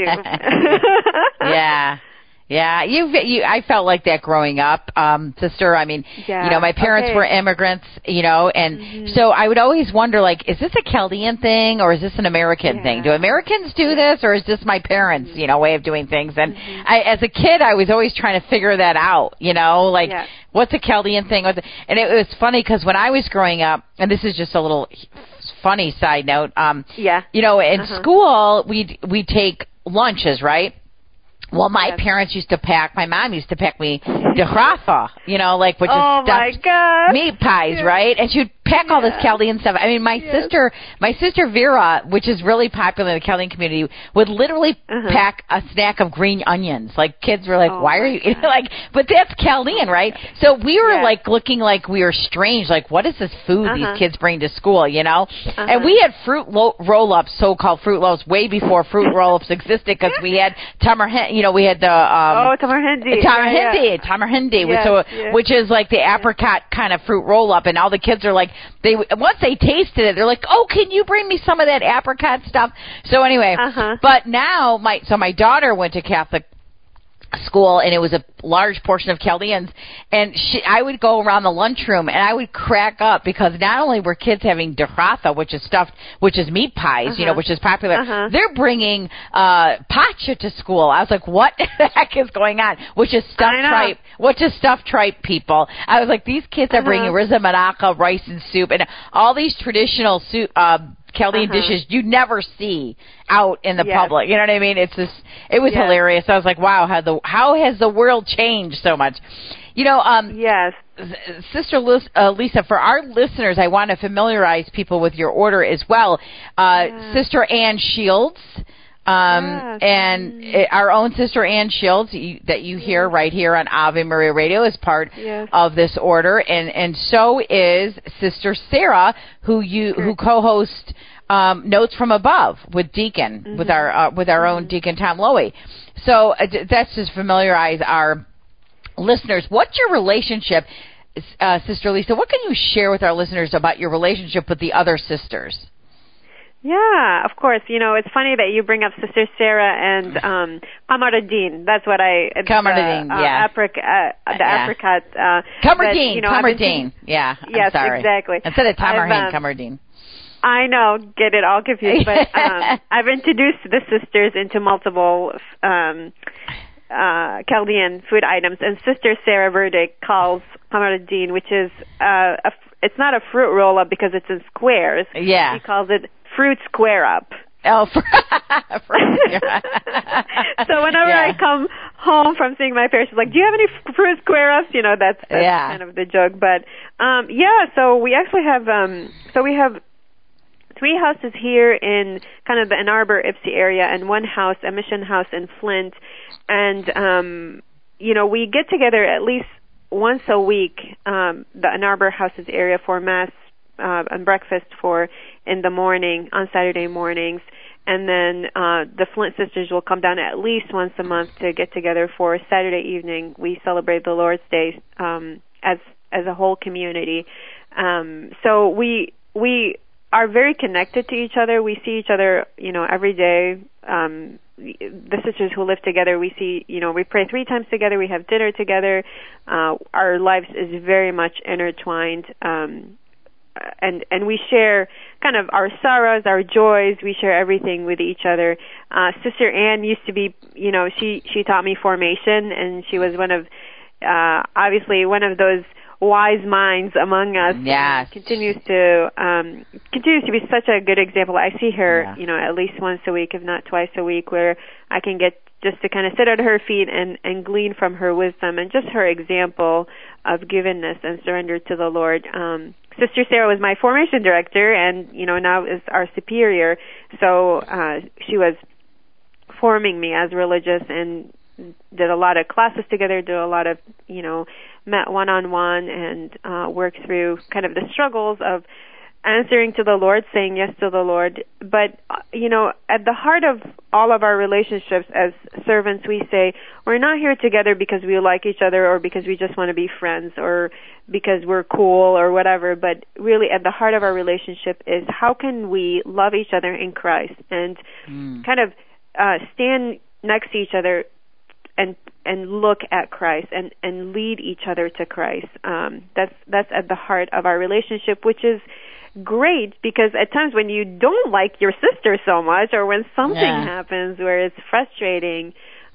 Yeah. Yeah, you, you, I felt like that growing up, um, sister. I mean, yeah, you know, my parents okay. were immigrants, you know, and mm-hmm. so I would always wonder, like, is this a Chaldean thing or is this an American yeah. thing? Do Americans do this or is this my parents, mm-hmm. you know, way of doing things? And mm-hmm. I, as a kid, I was always trying to figure that out, you know, like, yeah. what's a Chaldean thing? What's a, and it was funny because when I was growing up, and this is just a little funny side note, um, yeah. you know, in uh-huh. school, we'd, we'd take lunches, right? Well, my yes. parents used to pack, my mom used to pack me dechrafa, you know, like, which oh is stuffed my meat pies, yeah. right? And she'd pack yeah. all this Chaldean stuff. I mean, my yes. sister, my sister Vera, which is really popular in the Chaldean community, would literally uh-huh. pack a snack of green onions. Like, kids were like, oh why are you eating? God. Like, but that's Chaldean, right? So we were yeah. like looking like we were strange. Like, what is this food uh-huh. these kids bring to school, you know? Uh-huh. And we had fruit lo- roll-ups, so-called fruit roll-ups, way before fruit roll-ups existed because we had tamar, you know, we had the, um, oh, tamar hindi. Tamar yeah, hindi, yeah. tamar hindi, yes, so, yes. which is like the apricot kind of fruit roll-up, and all the kids are like, they once they tasted it, they're like, oh, can you bring me some of that apricot stuff? So anyway, uh-huh. but now my so my daughter went to Catholic school, and it was a large portion of Chaldeans, and she, I would go around the lunchroom, and I would crack up because not only were kids having dechrafa, which is stuffed, which is meat pies, uh-huh. you know, which is popular, uh-huh. they're bringing uh, pacha to school. I was like, what the heck is going on? Which is stuffed tripe, which is stuffed tripe, people. I was like, these kids are uh-huh. bringing riza maraca, rice and soup, and all these traditional soup, uh, Chaldean uh-huh. dishes you never see out in the yes. public. You know what I mean? It's just, it was yes. hilarious. I was like, wow, how the how has the world changed so much? You know, um, yes. Sister uh, Lisa, for our listeners, I want to familiarize people with your order as well. Uh, yeah. Sister Ann Shields. Um, yes. and mm. our own Sister Ann Shields you, that you hear yes. right here on Ave Maria Radio is part yes. of this order, and, and so is Sister Sarah, who you sure. who co-hosts um, Notes from Above with Deacon, mm-hmm. with our uh, with our mm-hmm. own Deacon Tom Lowy. So uh, that's just familiarize our listeners. What's your relationship, uh, Sister Lisa? What can you share with our listeners about your relationship with the other sisters? Yeah, of course. You know, it's funny that you bring up Sister Sarah and um Kamardin. That's what I Kamardin, uh, yeah. Uh, apric- uh, the yeah. apricot. Uh, Kamardin, you know, Kamardin. Yeah, I'm yes, sorry. exactly. Instead of Tamarhin, um, Kamardin. I know, get it all confused, but um, I've introduced the sisters into multiple um uh Chaldean food items, and Sister Sarah Verdict calls Kamardin, which is uh a, it's not a fruit roll up because it's in squares. Yeah. She calls it fruit square up. Oh, for, for, so whenever yeah. I come home from seeing my parents, she's like, "Do you have any fruit square ups?" You know, that's, that's yeah. kind of the joke. But um, yeah, so we actually have um, so we have three houses here in kind of the Ann Arbor, Ypsi area, and one house, a mission house in Flint, and um, you know, we get together at least once a week, um, the Ann Arbor houses area for mass uh, and breakfast for in the morning on Saturday mornings, and then uh, the Flint sisters will come down at least once a month to get together for Saturday evening. We celebrate the Lord's Day um, as as a whole community. Um, so we we are very connected to each other. We see each other, you know, every day. Um, the sisters who live together, we see, you know, we pray three times together. We have dinner together. Uh, our lives is very much intertwined. Um, And and we share kind of our sorrows, our joys. We share everything with each other. Uh, Sister Ann used to be, you know, she she taught me formation, and she was one of, uh, obviously one of those wise minds among us. Yes. Continues to um, continues to be such a good example. I see her, Yeah. you know, at least once a week, if not twice a week, where I can get just to kind of sit at her feet and, and glean from her wisdom and just her example of givenness and surrender to the Lord. Um, Sister Sarah was my formation director, and you know now is our superior. So uh, she was forming me as religious and did a lot of classes together, did a lot of, you know, met one-on-one and uh, worked through kind of the struggles of answering to the Lord, saying yes to the Lord. But, uh, you know, at the heart of all of our relationships as servants, we say, we're not here together because we like each other or because we just want to be friends or because we're cool or whatever. But really at the heart of our relationship is how can we love each other in Christ and mm. kind of uh, stand next to each other and and look at Christ and, and lead each other to Christ. Um, that's that's at the heart of our relationship, which is great because at times when you don't like your sister so much or when something yeah. happens where it's frustrating,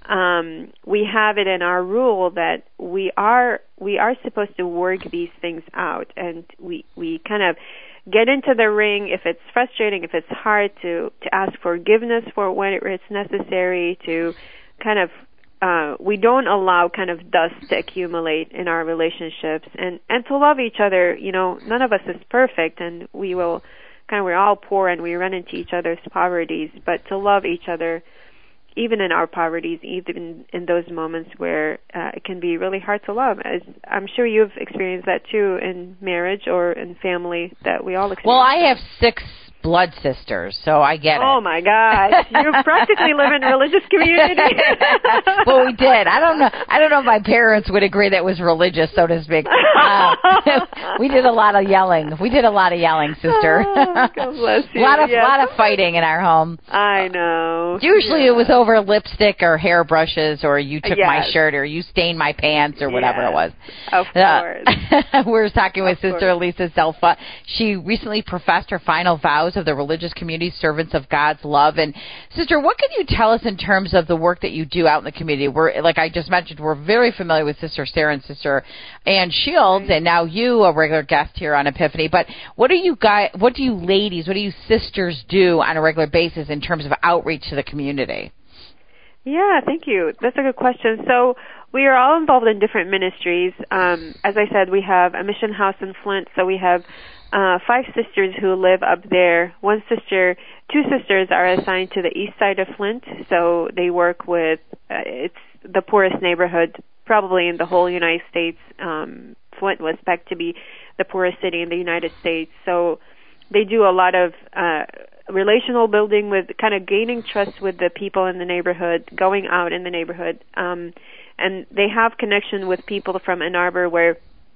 um, we have it in our rule that we are we are supposed to work these things out, and we we kind of get into the ring if it's frustrating, if it's hard, to to ask forgiveness for when it's necessary, to kind of Uh, we don't allow kind of dust to accumulate in our relationships, and, and to love each other. You know, none of us is perfect, and we will kind of, we're all poor and we run into each other's poverties, but to love each other even in our poverties, even in those moments where uh, it can be really hard to love. As I'm sure you've experienced that too in marriage or in family, that we all experience. Well, I that. have six blood sisters, so I get it. Oh my gosh, you practically live in a religious community. Well, we did. I don't know. I don't know if my parents would agree that was religious, so to speak. Uh, we did a lot of yelling. We did a lot of yelling, sister. Oh, God bless you. A lot of yes. lot of fighting in our home. I know. Usually yeah. it was over lipstick or hairbrushes, or you took yes. my shirt, or you stained my pants, or whatever yes. it was. Of course. Uh, we were talking with of Sister course. Elisa Selfa. She recently professed her final vows of the religious community, servants of God's love. And Sister, what can you tell us in terms of the work that you do out in the community? We're, like I just mentioned, we're very familiar with Sister Sarah and Sister Ann Shields, right. and now you, a regular guest here on Epiphany. But what do you guys, what do you ladies, what do you sisters do on a regular basis in terms of outreach to the community? Yeah, thank you. That's a good question. So we are all involved in different ministries. Um, as I said, we have a mission house in Flint, so we have Uh, five sisters who live up there. One sister, two sisters are assigned to the east side of Flint, so they work with, uh, it's the poorest neighborhood probably in the whole United States. Um, Flint was expected to be the poorest city in the United States, so they do a lot of uh, relational building with kind of gaining trust with the people in the neighborhood, going out in the neighborhood, um, and they have connection with people from Ann Arbor where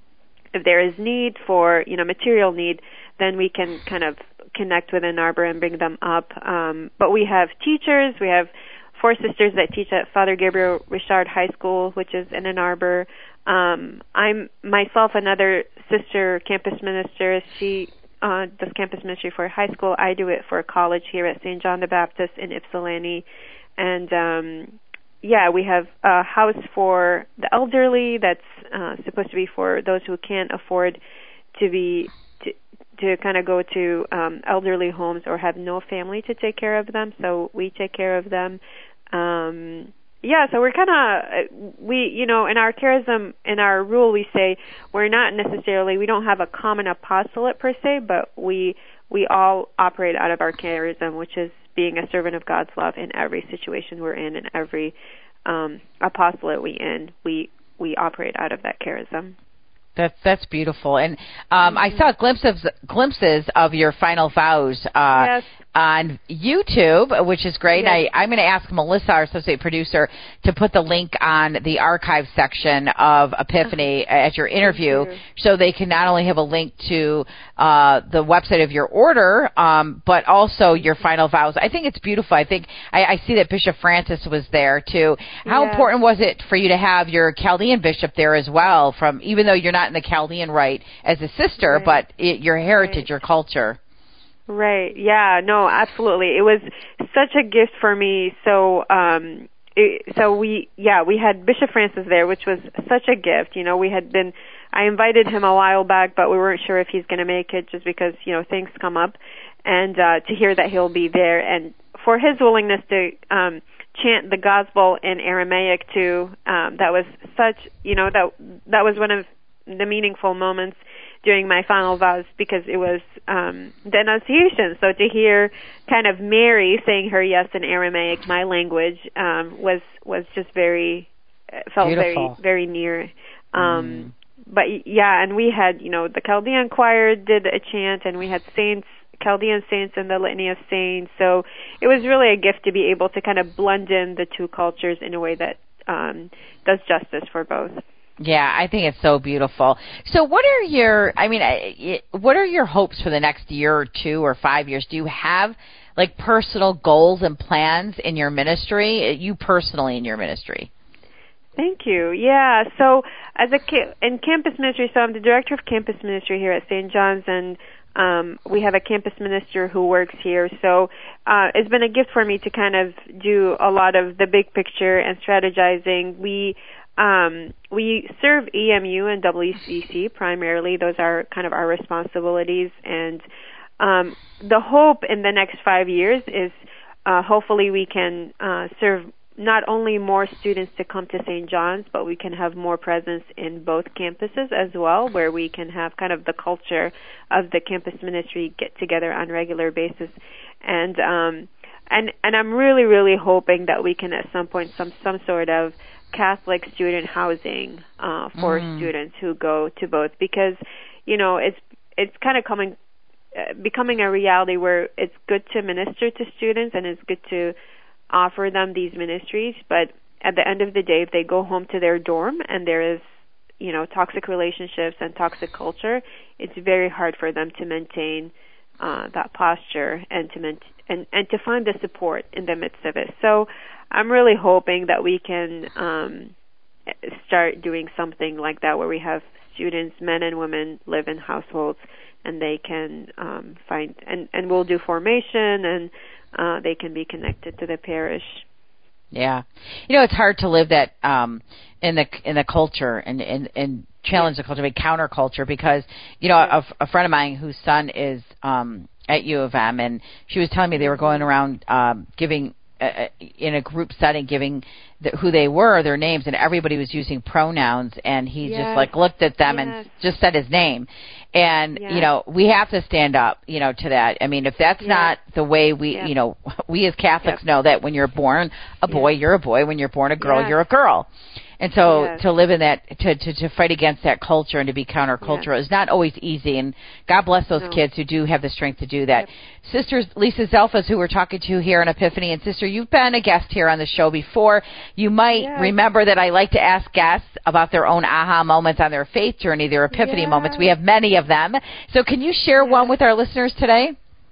if there is need for, you know, material need, then we can kind of connect with Ann Arbor and bring them up. Um, but we have teachers. We have four sisters that teach at Father Gabriel Richard High School, which is in Ann Arbor. Um, I'm myself another sister campus minister. She uh, does campus ministry for high school. I do it for college here at Saint John the Baptist in Ypsilanti. And um yeah, we have a house for the elderly that's uh, supposed to be for those who can't afford to be to, to kind of go to um, elderly homes or have no family to take care of them. So we take care of them. Um, yeah, so we're kind of we you know in our charism in our rule we say we're not necessarily we don't have a common apostolate per se, but we we all operate out of our charism, which is being a servant of God's love in every situation we're in, and every um, apostolate we in, we we operate out of that charism. That's that's beautiful, and um, mm-hmm. I saw glimpses glimpses of your final vows uh, yes. on YouTube, which is great. Yes. I, I'm going to ask Melissa, our associate producer, to put the link on the archive section of Epiphany at your interview, you. so they can not only have a link to uh, the website of your order, um, but also your final vows. I think it's beautiful. I think I, I see that Bishop Francis was there too. How yes. important was it for you to have your Chaldean bishop there as well? From even though you're not in the Chaldean rite as a sister, right. but it, your heritage, right. your culture. Right. Yeah. No. Absolutely. It was such a gift for me. So, um, it, so we, yeah, we had Bishop Francis there, which was such a gift. You know, we had been I invited him a while back, but we weren't sure if he's going to make it just because, you know, things come up. And uh, to hear that he'll be there, and for his willingness to um, chant the gospel in Aramaic too, um, that was such, you know, that that was one of the meaningful moments during my final vows, because it was um, the Annunciation. So to hear kind of Mary saying her yes in Aramaic, my language, um, was was just very, felt Beautiful. very, very near. Um, mm. But yeah, and we had, you know, the Chaldean choir did a chant, and we had saints, Chaldean saints and the Litany of Saints. So it was really a gift to be able to kind of blend in the two cultures in a way that um, does justice for both. Yeah, I think it's so beautiful. So what are your, I mean, what are your hopes for the next year or two or five years? Do you have, like, personal goals and plans in your ministry, you personally in your ministry? Thank you. Yeah, so as a in campus ministry, so I'm the director of campus ministry here at Saint John's, and um, we have a campus minister who works here. So uh, it's been a gift for me to kind of do a lot of the big picture and strategizing. We Um, we serve E M U and W C C primarily. Those are kind of our responsibilities. And um, the hope in the next five years is uh, hopefully we can uh, serve not only more students to come to Saint John's, but we can have more presence in both campuses as well, where we can have kind of the culture of the campus ministry get together on a regular basis. And um, and and I'm really, really hoping that we can at some point some some sort of Catholic student housing uh, for mm. students who go to both, because you know it's it's kind of coming uh, becoming a reality where it's good to minister to students and it's good to offer them these ministries, but at the end of the day, if they go home to their dorm and there is you know toxic relationships and toxic culture, it's very hard for them to maintain uh, that posture and to maint- and and to find the support in the midst of it. So I'm really hoping that we can um, start doing something like that, where we have students, men and women, live in households, and they can um, find, and, and we'll do formation, and uh, they can be connected to the parish. Yeah, you know, it's hard to live that um, in the in the culture and and, and challenge yeah. the culture, be counterculture, because you know yeah. a, a friend of mine whose son is um, at U of M, and she was telling me they were going around um, giving. Uh, in a group setting, giving the, who they were, their names, and everybody was using pronouns, and he yes. just like looked at them yes. and just said his name. And yes. you know, we have to stand up, you know, to that. I mean, if that's yes. not the way we, yes. you know, we as Catholics yes. know that when you're born a boy, yes. you're a boy. When you're born a girl, yes. you're a girl. And so yes. to live in that, to, to, to fight against that culture and to be countercultural yes. is not always easy. And God bless those no. kids who do have the strength to do that. Yep. Sister Lisa Zelfas, who we're talking to here in Epiphany, and Sister, you've been a guest here on the show before. You might yes. remember that I like to ask guests about their own aha moments on their faith journey, their Epiphany yes. moments. We have many of them. So can you share yes. one with our listeners today?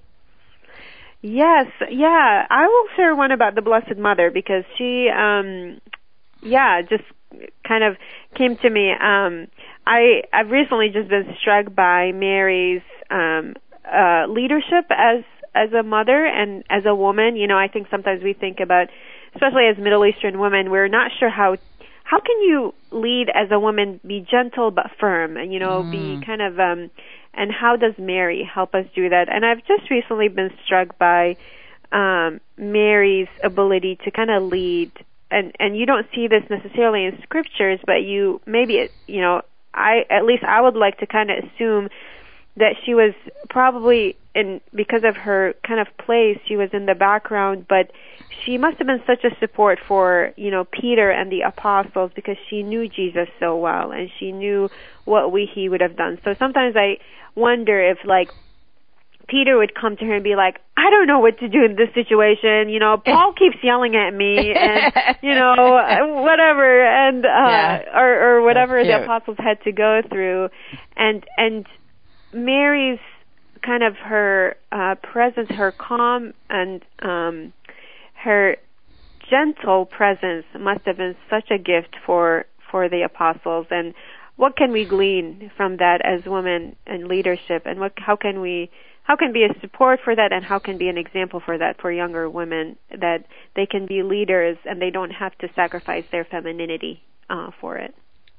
Yes, yeah. I will share one about the Blessed Mother, because she... Um, Yeah, just kind of came to me. Um, I, I've recently just been struck by Mary's um, uh, leadership as as a mother and as a woman. You know, I think sometimes we think about, especially as Middle Eastern women, we're not sure how how can you lead as a woman, be gentle but firm, and you know, mm. be kind of um, and how does Mary help us do that? And I've just recently been struck by um, Mary's ability to kind of lead. And and you don't see this necessarily in scriptures, but you maybe it, you know I at least I would like to kind of assume that she was probably in because of her kind of place, she was in the background, but she must have been such a support for you know Peter and the apostles, because she knew Jesus so well and she knew what we he would have done. So sometimes I wonder if like Peter would come to her and be like, I don't know what to do in this situation. You know, Paul keeps yelling at me and, you know, whatever. And, uh, yeah. or, or whatever the apostles had to go through. And, and Mary's kind of her, uh, presence, her calm and, um, her gentle presence must have been such a gift for, for the apostles. And what can we glean from that as women in leadership? And what, how can we, How can be a support for that, and how can be an example for that for younger women, that they can be leaders and they don't have to sacrifice their femininity uh, for it?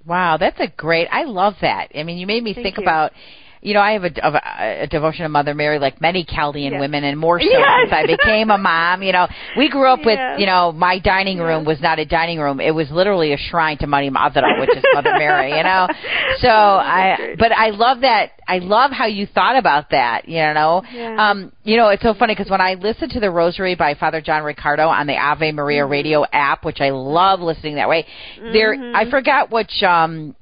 Wow, that's a great, I love that. I mean, you made me Thank think you. about, you know, I have a, a, a devotion to Mother Mary, like many Chaldean yes. women, and more so yes. since I became a mom. You know, we grew up with, yes. you know, my dining room yes. was not a dining room; it was literally a shrine to Mari Madra, which is Mother Mary. You know, so oh, I, but I love that. I love how you thought about that. You know, yeah. um, you know, it's so funny because when I listen to the Rosary by Father John Riccardo on the Ave Maria mm-hmm. radio app, which I love listening that way, mm-hmm. there I forgot which. Um,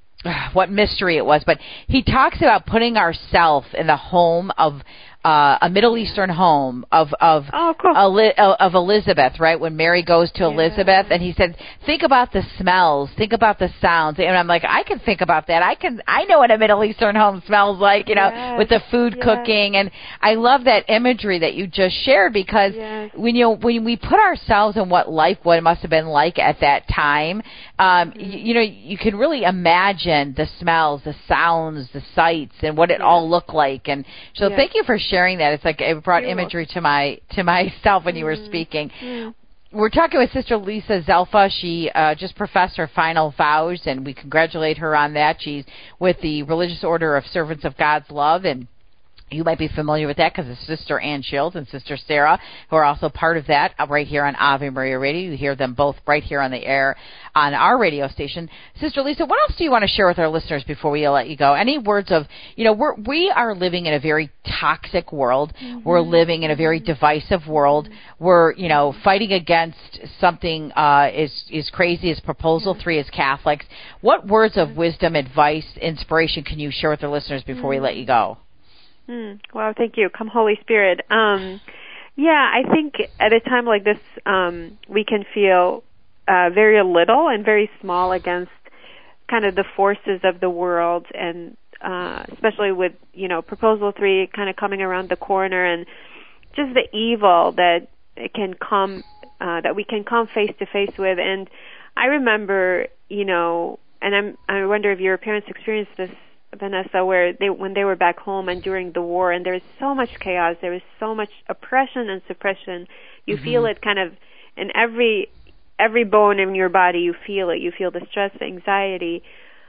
what mystery it was, but he talks about putting ourselves in the home of uh, a Middle Eastern home of of oh, cool. Ali- of Elizabeth, right? When Mary goes to yeah. Elizabeth, and he said, "Think about the smells, think about the sounds." And I'm like, I can think about that. I can. I know what a Middle Eastern home smells like, you know, yes. with the food yes. cooking. And I love that imagery that you just shared because yes. when you know, when we put ourselves in what life what it must have been like at that time, um, mm-hmm. you, you know, you can really imagine the smells, the sounds, the sights, and what it yes. all looked like. And so, yes. thank you for sharing that. It's like it brought You're imagery welcome. to my to myself when you were mm. speaking. Mm. We're talking with Sister Lisa Zelfa. She uh, just professed her final vows, and we congratulate her on that. She's with the Religious Order of Servants of God's Love, and you might be familiar with that because it's Sister Ann Shields and Sister Sarah, who are also part of that, uh, right here on Ave Maria Radio. You hear them both right here on the air on our radio station. Sister Lisa, what else do you want to share with our listeners before we let you go? Any words of, you know, we're, we are living in a very toxic world. Mm-hmm. We're living in a very divisive world. Mm-hmm. We're, you know, fighting against something uh, as, as crazy as Proposal yeah. three as Catholics. What words of wisdom, advice, inspiration can you share with our listeners before mm-hmm. we let you go? Mm, well, thank you. Come, Holy Spirit. Um, yeah, I think at a time like this, um, we can feel uh, very little and very small against kind of the forces of the world, and uh, especially with, you know, Proposal three kind of coming around the corner, and just the evil that it can come, uh, that we can come face to face with. And I remember, you know, and I'm, I wonder if your parents experienced this, Vanessa, where they when they were back home and during the war, and there was so much chaos, there was so much oppression and suppression. You mm-hmm. feel it kind of in every every bone in your body. You feel it. You feel the stress, the anxiety.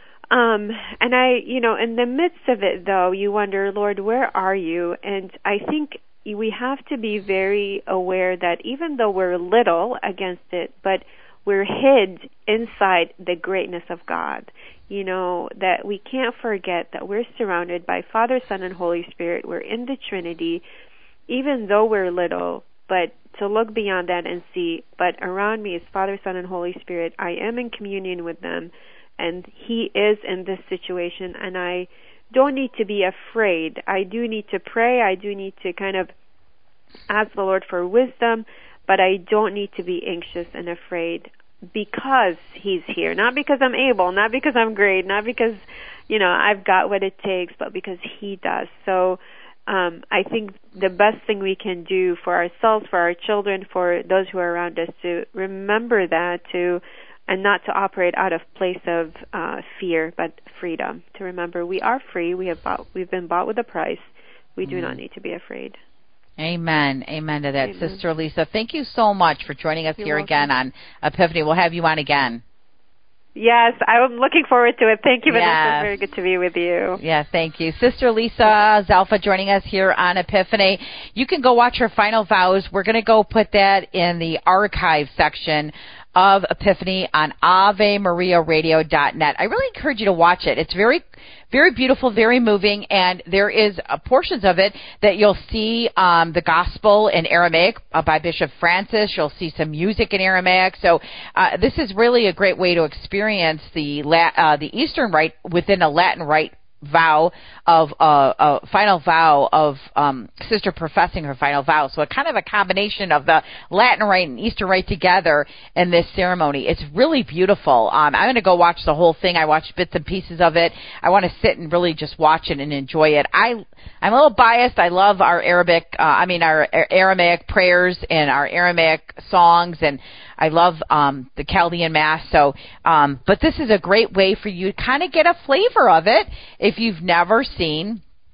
Um, and I, you know, in the midst of it, though, you wonder, Lord, where are you? And I think we have to be very aware that even though we're little against it, but we're hid inside the greatness of God. You know, that we can't forget that we're surrounded by Father, Son, and Holy Spirit. We're in the Trinity, even though we're little, but to look beyond that and see, but around me is Father, Son, and Holy Spirit. I am in communion with them, and He is in this situation, and I don't need to be afraid. I do need to pray. I do need to kind of ask the Lord for wisdom, but I don't need to be anxious and afraid, because He's here, not because I'm able, not because I'm great, not because, you know, I've got what it takes, but because He does. So um, I think the best thing we can do for ourselves, for our children, for those who are around us, to remember that, to and not to operate out of place of uh, fear, but freedom. To remember we are free. We have bought, we've been bought with a price. We do mm. not need to be afraid. Amen. Amen to that, Amen. Sister Lisa. Thank you so much for joining us You're here welcome. again on Epiphany. We'll have you on again. Yes, I'm looking forward to it. Thank you, Vanessa. Yes. It's very good to be with you. Yeah, thank you. Sister Lisa Zelfa joining us here on Epiphany. You can go watch her final vows. We're going to go put that in the archive section of Epiphany on Ave Maria Radio dot net. I really encourage you to watch it. It's very, very beautiful, very moving, and there is uh, portions of it that you'll see um, the gospel in Aramaic uh, by Bishop Francis. You'll see some music in Aramaic. So uh, this is really a great way to experience the La- uh, the Eastern Rite within a Latin Rite vow of uh, a final vow of um, sister professing her final vow. So a kind of a combination of the Latin Rite and Eastern Rite together in this ceremony. It's really beautiful. Um, I'm going to go watch the whole thing. I watched bits and pieces of it. I want to sit and really just watch it and enjoy it. I I'm a little biased. I love our Arabic, uh, I mean our Aramaic prayers and our Aramaic songs, and I love um, the Chaldean Mass. So, um, but this is a great way for you to kind of get a flavor of it if you've never seen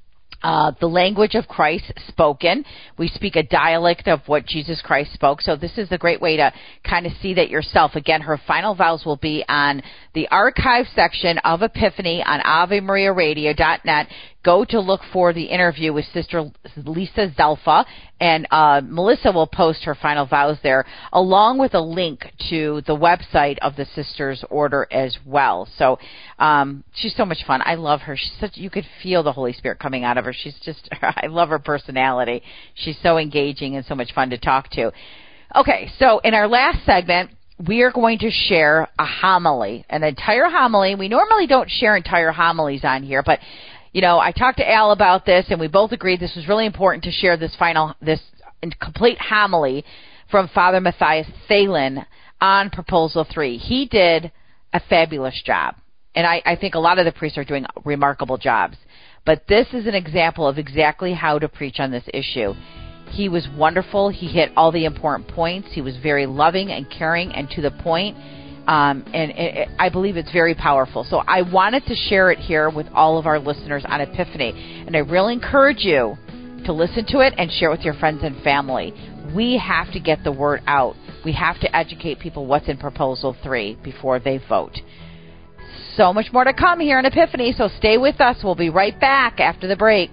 Uh, the language of Christ spoken. We speak a dialect of what Jesus Christ spoke. So this is a great way to kind of see that yourself. Again, her final vows will be on the archive section of Epiphany on ave maria radio dot net. Go to look for the interview with Sister Lisa Zelfa, and uh, Melissa will post her final vows there, along with a link to the website of the Sisters Order as well. So um, she's so much fun. I love her. She's such, you could feel the Holy Spirit coming out of her. She's just, I love her personality. She's so engaging and so much fun to talk to. Okay, so in our last segment, we are going to share a homily, an entire homily. We normally don't share entire homilies on here, but you know, I talked to Al about this, and we both agreed this was really important to share this final, this complete homily from Father Matthias Thelen on Proposal three. He did a fabulous job, and I, I think a lot of the priests are doing remarkable jobs. But this is an example of exactly how to preach on this issue. He was wonderful. He hit all the important points. He was very loving and caring and to the point. Um, and it, I believe it's very powerful. So I wanted to share it here with all of our listeners on Epiphany. And I really encourage you to listen to it and share it with your friends and family. We have to get the word out. We have to educate people what's in Proposal three before they vote. So much more to come here in Epiphany, so stay with us. We'll be right back after the break.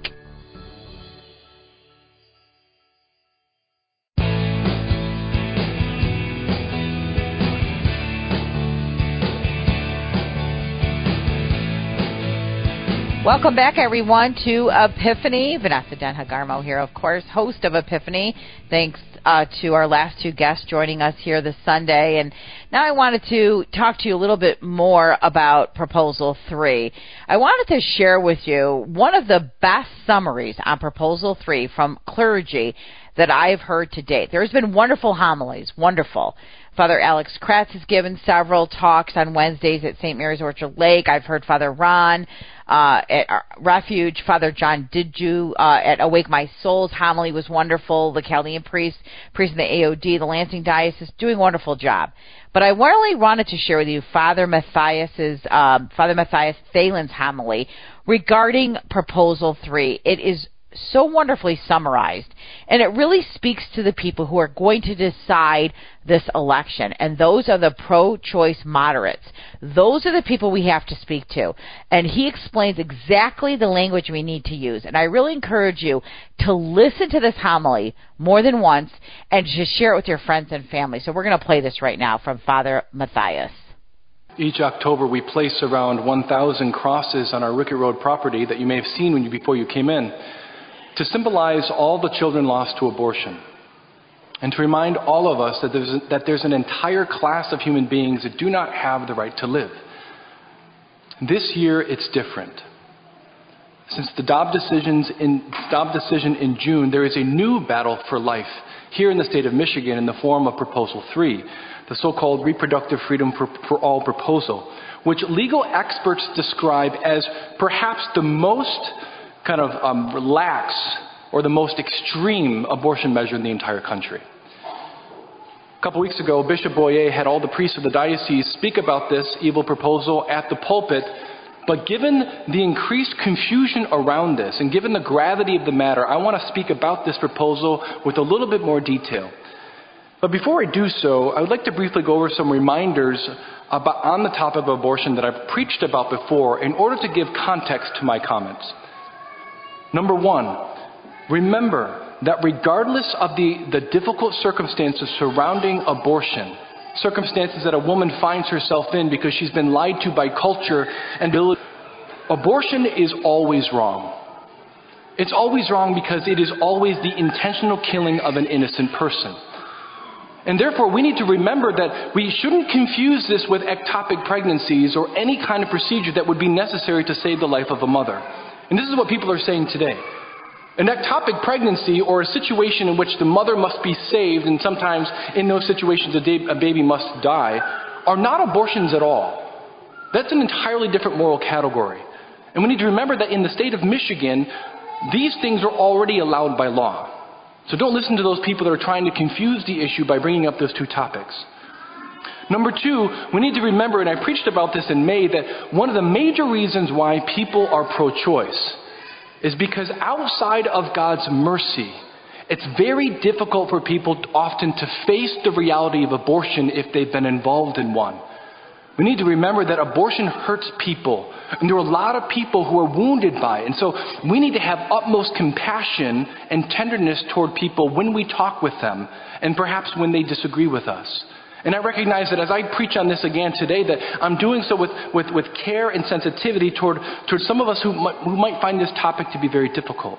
Welcome back, everyone, to Epiphany. Vanessa Denha-Garmo here, of course, host of Epiphany. Thanks uh, to our last two guests joining us here this Sunday. And now I wanted to talk to you a little bit more about Proposal three. I wanted to share with you one of the best summaries on Proposal three from clergy that I've heard to date. There's been wonderful homilies, wonderful. Father Alex Kratz has given several talks on Wednesdays at Saint Mary's Orchard Lake. I've heard Father Ron uh, at Refuge. Father John Didju uh, at Awake My Soul's homily was wonderful. The Chaldean priest, priest in the A O D, the Lansing Diocese, doing a wonderful job. But I really wanted to share with you Father Matthias's, um, Father Matthias Thelen's homily regarding Proposal three. It is so wonderfully summarized, and it really speaks to the people who are going to decide this election, and those are the pro-choice moderates. Those are the people we have to speak to, and he explains exactly the language we need to use, and I really encourage you to listen to this homily more than once and to share it with your friends and family. So we're going to play this right now from Father Matthias. Each October we place around one thousand crosses on our Rickett Road property that you may have seen when you, before you came in, to symbolize all the children lost to abortion, and to remind all of us that there's, a, that there's an entire class of human beings that do not have the right to live. This year it's different. Since the Dobbs decisions in, Dobbs decision in June, there is a new battle for life here in the state of Michigan in the form of Proposal three, the so-called Reproductive Freedom for, for All proposal, which legal experts describe as perhaps the most kind of um, relax or the most extreme abortion measure in the entire country. A couple weeks ago, Bishop Boyer had all the priests of the diocese speak about this evil proposal at the pulpit, but given the increased confusion around this and given the gravity of the matter, I want to speak about this proposal with a little bit more detail. But before I do so, I would like to briefly go over some reminders about, on the topic of abortion that I've preached about before in order to give context to my comments. Number one, remember that regardless of the, the difficult circumstances surrounding abortion, circumstances that a woman finds herself in because she's been lied to by culture and abortion is always wrong. It's always wrong because it is always the intentional killing of an innocent person. And therefore, we need to remember that we shouldn't confuse this with ectopic pregnancies or any kind of procedure that would be necessary to save the life of a mother. And this is what people are saying today. An ectopic pregnancy, or a situation in which the mother must be saved, and sometimes in those situations a, da- a baby must die, are not abortions at all. That's an entirely different moral category. And we need to remember that in the state of Michigan, these things are already allowed by law. So don't listen to those people that are trying to confuse the issue by bringing up those two topics. Number two, we need to remember, and I preached about this in May, that one of the major reasons why people are pro-choice is because outside of God's mercy, it's very difficult for people often to face the reality of abortion if they've been involved in one. We need to remember that abortion hurts people, and there are a lot of people who are wounded by it. And so we need to have utmost compassion and tenderness toward people when we talk with them, and perhaps when they disagree with us. And I recognize that as I preach on this again today, that I'm doing so with, with, with care and sensitivity toward, toward some of us who might, who might find this topic to be very difficult.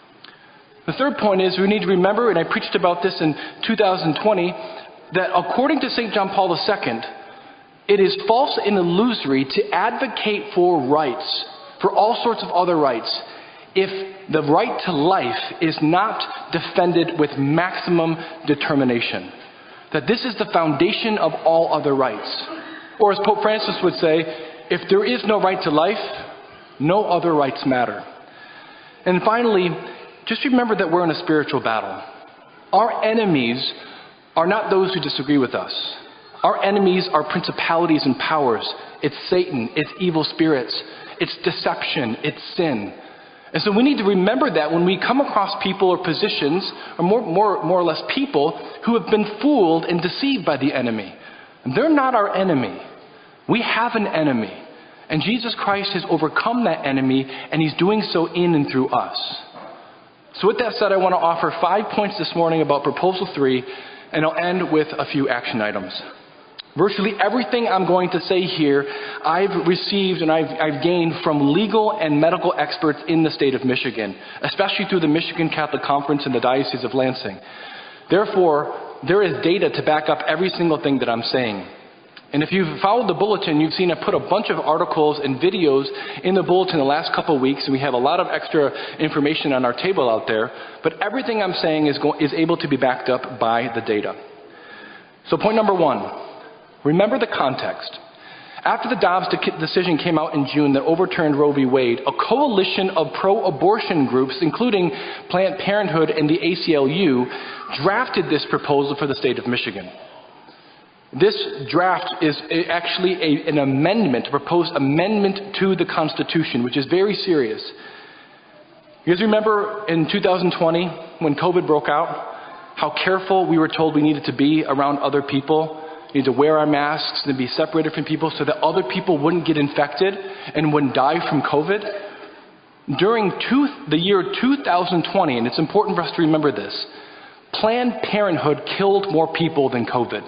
The third point is we need to remember, and I preached about this in two thousand twenty, that according to Saint John Paul the Second, it is false and illusory to advocate for rights, for all sorts of other rights, if the right to life is not defended with maximum determination. That this is the foundation of all other rights. Or as Pope Francis would say, if there is no right to life, no other rights matter. And finally, just remember that we're in a spiritual battle. Our enemies are not those who disagree with us. Our enemies are principalities and powers. It's Satan. It's evil spirits. It's deception. It's sin. And so we need to remember that when we come across people or positions, or more, more, more or less people, who have been fooled and deceived by the enemy. They're not our enemy. We have an enemy. And Jesus Christ has overcome that enemy, and he's doing so in and through us. So with that said, I want to offer five points this morning about Proposal three, and I'll end with a few action items. Virtually everything I'm going to say here, I've received and I've, I've gained from legal and medical experts in the state of Michigan, especially through the Michigan Catholic Conference and the Diocese of Lansing. Therefore, there is data to back up every single thing that I'm saying. And if you've followed the bulletin, you've seen I put a bunch of articles and videos in the bulletin the last couple of weeks, and we have a lot of extra information on our table out there. But everything I'm saying is, go- is able to be backed up by the data. So point number one. Remember the context. After the Dobbs de- decision came out in June that overturned Roe v. Wade, a coalition of pro-abortion groups, including Planned Parenthood and the A C L U, drafted this proposal for the state of Michigan. This draft is actually a, an amendment, a proposed amendment to the Constitution, which is very serious. You guys remember in two thousand twenty, when COVID broke out, how careful we were told we needed to be around other people? We need to wear our masks and be separated from people so that other people wouldn't get infected and wouldn't die from COVID. During two, the year two thousand twenty, and it's important for us to remember this, Planned Parenthood killed more people than COVID.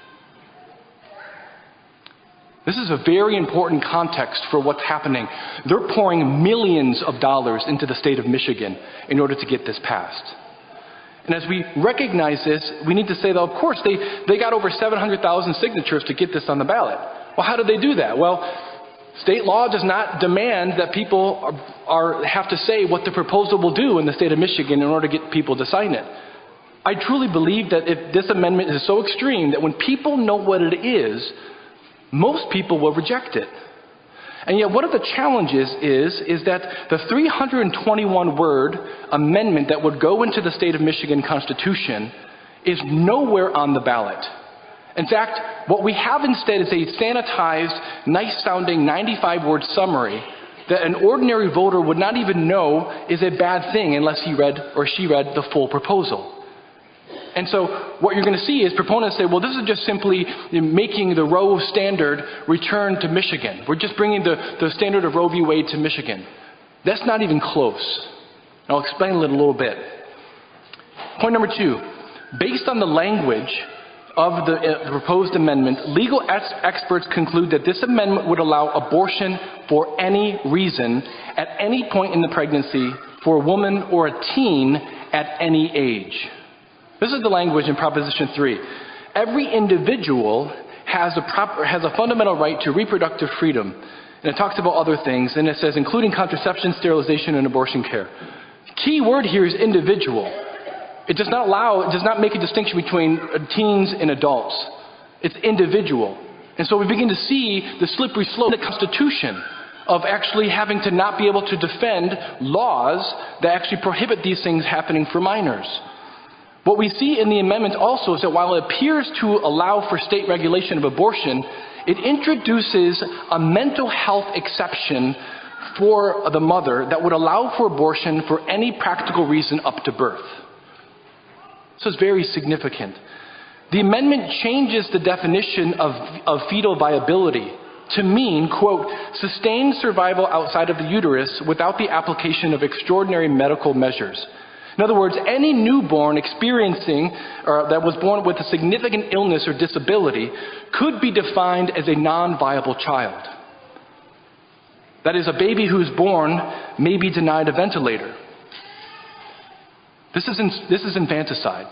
This is a very important context for what's happening. They're pouring millions of dollars into the state of Michigan in order to get this passed. And as we recognize this, we need to say that, of course, they, they got over seven hundred thousand signatures to get this on the ballot. Well, how did they do that? Well, state law does not demand that people are, are, have to say what the proposal will do in the state of Michigan in order to get people to sign it. I truly believe that if this amendment is so extreme that when people know what it is, most people will reject it. And yet one of the challenges is, is that the three hundred twenty-one word amendment that would go into the state of Michigan Constitution is nowhere on the ballot. In fact, what we have instead is a sanitized, nice-sounding ninety-five word summary that an ordinary voter would not even know is a bad thing unless he read or she read the full proposal. And so what you're going to see is proponents say, well, this is just simply making the Roe standard return to Michigan. We're just bringing the, the standard of Roe v. Wade to Michigan. That's not even close. I'll explain it a little bit. Point number two, based on the language of the, uh, the proposed amendment, legal ex- experts conclude that this amendment would allow abortion for any reason at any point in the pregnancy for a woman or a teen at any age. This is the language in Proposition three. Every individual has a, proper, has a fundamental right to reproductive freedom. And it talks about other things, and it says including contraception, sterilization, and abortion care. Key word here is individual. It does not allow, it does not make a distinction between teens and adults. It's individual. And so we begin to see the slippery slope in the Constitution of actually having to not be able to defend laws that actually prohibit these things happening for minors. What we see in the amendment also is that while it appears to allow for state regulation of abortion, it introduces a mental health exception for the mother that would allow for abortion for any practical reason up to birth. This is very significant. The amendment changes the definition of, of fetal viability to mean, quote, sustained survival outside of the uterus without the application of extraordinary medical measures. In other words, any newborn experiencing or that was born with a significant illness or disability could be defined as a non-viable child. That is, a baby who's born may be denied a ventilator. This is, in, this is infanticide.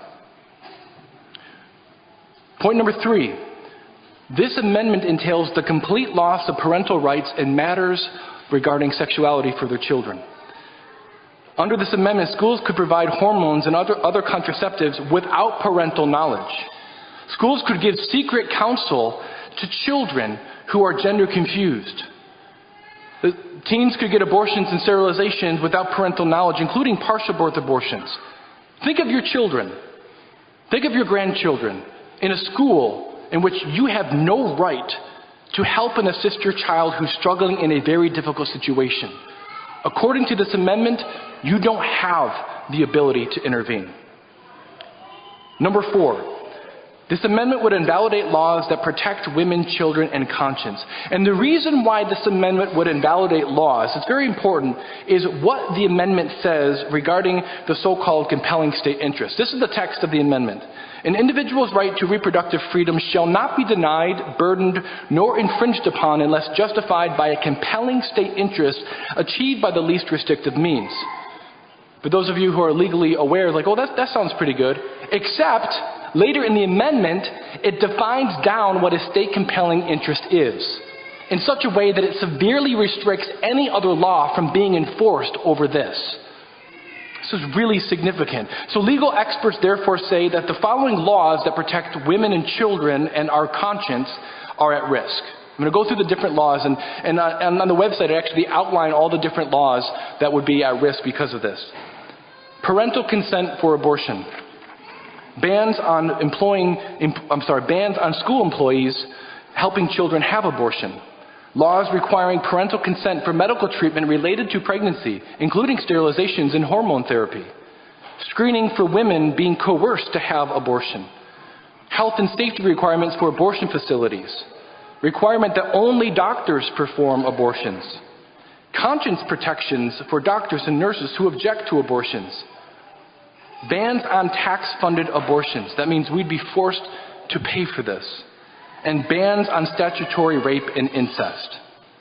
Point number three. This amendment entails the complete loss of parental rights in matters regarding sexuality for their children. Under this amendment, schools could provide hormones and other, other contraceptives without parental knowledge. Schools could give secret counsel to children who are gender confused. The teens could get abortions and sterilizations without parental knowledge, including partial birth abortions. Think of your children. Think of your grandchildren in a school in which you have no right to help and assist your child who's struggling in a very difficult situation. According to this amendment, you don't have the ability to intervene. Number four, this amendment would invalidate laws that protect women, children, and conscience. And the reason why this amendment would invalidate laws, it's very important, is what the amendment says regarding the so-called compelling state interest. This is the text of the amendment. An individual's right to reproductive freedom shall not be denied, burdened, nor infringed upon unless justified by a compelling state interest achieved by the least restrictive means. For those of you who are legally aware, like, oh, that, that sounds pretty good. Except, later in the amendment, it defines down what a state compelling interest is in such a way that it severely restricts any other law from being enforced over this. This is really significant. So legal experts therefore say that the following laws that protect women and children and our conscience are at risk. I'm going to go through the different laws, and, and, uh, and on the website I actually outline all the different laws that would be at risk because of this. Parental consent for abortion. Bans on employing, I'm sorry, bans on school employees helping children have abortion. Laws requiring parental consent for medical treatment related to pregnancy, including sterilizations and hormone therapy. Screening for women being coerced to have abortion. Health and safety requirements for abortion facilities. Requirement that only doctors perform abortions. Conscience protections for doctors and nurses who object to abortions. Bans on tax-funded abortions. That means we'd be forced to pay for this. And bans on statutory rape and incest.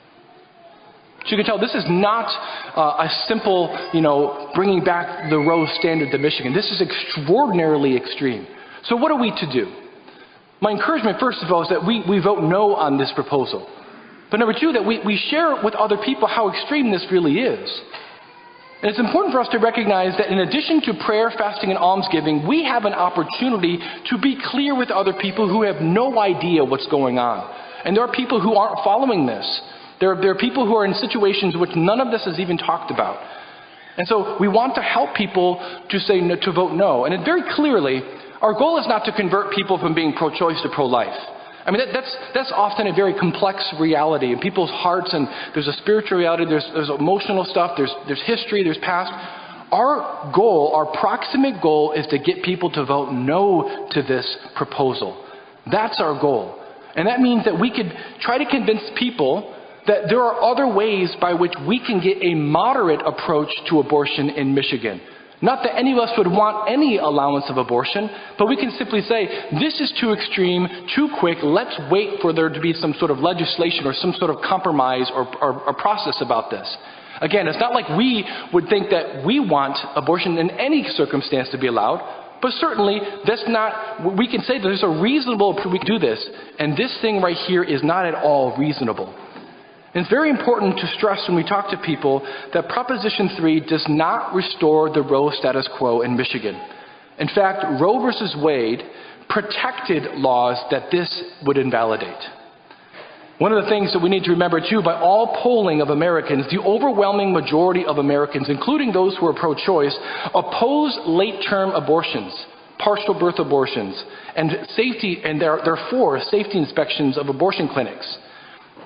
So you can tell this is not uh, a simple, you know, bringing back the Roe standard to Michigan. This is extraordinarily extreme. So what are we to do? My encouragement, first of all, is that we, we vote no on this proposal. But number two, that we, we share with other people how extreme this really is. And it's important for us to recognize that in addition to prayer, fasting, and almsgiving, we have an opportunity to be clear with other people who have no idea what's going on. And there are people who aren't following this. There are, there are people who are in situations which none of this is even talked about. And so we want to help people to say no, to vote no. And it very clearly, our goal is not to convert people from being pro-choice to pro-life. I mean, that, that's, that's often a very complex reality in people's hearts, and there's a spiritual reality, there's, there's emotional stuff, there's, there's history, there's past. Our goal, our proximate goal, is to get people to vote no to this proposal. That's our goal. And that means that we could try to convince people that there are other ways by which we can get a moderate approach to abortion in Michigan. Not that any of us would want any allowance of abortion, but we can simply say, this is too extreme, too quick, let's wait for there to be some sort of legislation or some sort of compromise or, or, or process about this. Again, it's not like we would think that we want abortion in any circumstance to be allowed, but certainly that's not, we can say that there's a reasonable, we can do this, and this thing right here is not at all reasonable. And it's very important to stress when we talk to people that Proposition three does not restore the Roe status quo in Michigan. In fact, Roe versus Wade protected laws that this would invalidate. One of the things that we need to remember too, by all polling of Americans, the overwhelming majority of Americans, including those who are pro-choice, oppose late-term abortions, partial birth abortions, and safety, and they're, they're for safety inspections of abortion clinics.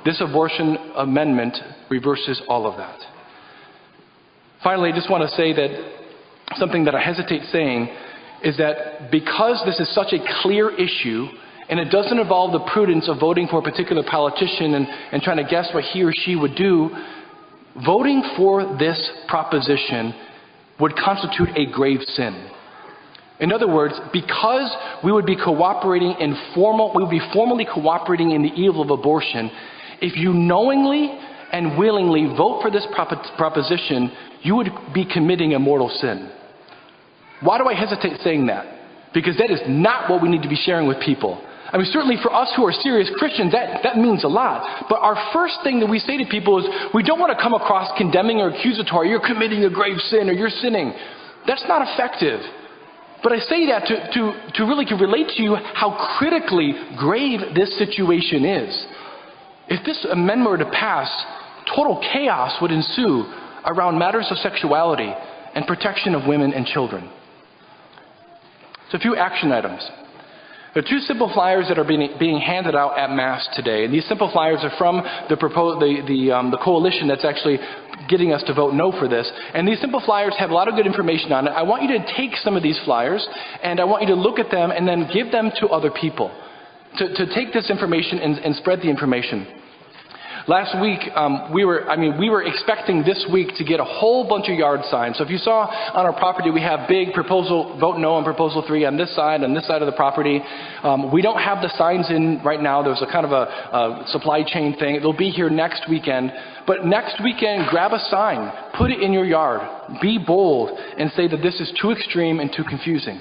This abortion amendment reverses all of that. Finally, I just want to say that something that I hesitate saying is that because this is such a clear issue, and it doesn't involve the prudence of voting for a particular politician and, and trying to guess what he or she would do, voting for this proposition would constitute a grave sin. In other words, because we would be cooperating in formal, we would be formally cooperating in the evil of abortion, if you knowingly and willingly vote for this prop- proposition, you would be committing a mortal sin. Why do I hesitate saying that? Because that is not what we need to be sharing with people. I mean, certainly for us who are serious Christians, that, that means a lot. But our first thing that we say to people is, we don't want to come across condemning or accusatory. You're committing a grave sin or you're sinning. That's not effective. But I say that to, to, to really to relate to you how critically grave this situation is. If this amendment were to pass, total chaos would ensue around matters of sexuality and protection of women and children. So a few action items. There are two simple flyers that are being, being handed out at Mass today. And these simple flyers are from the, propos- the, the, um, the coalition that's actually getting us to vote no for this. And these simple flyers have a lot of good information on it. I want you to take some of these flyers, and I want you to look at them and then give them to other people. To, to take this information and, and spread the information. Last week, um, we were, I mean, we were expecting this week to get a whole bunch of yard signs. So if you saw on our property, we have big proposal, vote no on proposal three on this side, on this side of the property. Um, we don't have the signs in right now. There's a kind of a, a supply chain thing. They'll be here next weekend. But next weekend, grab a sign, put it in your yard, be bold, and say that this is too extreme and too confusing.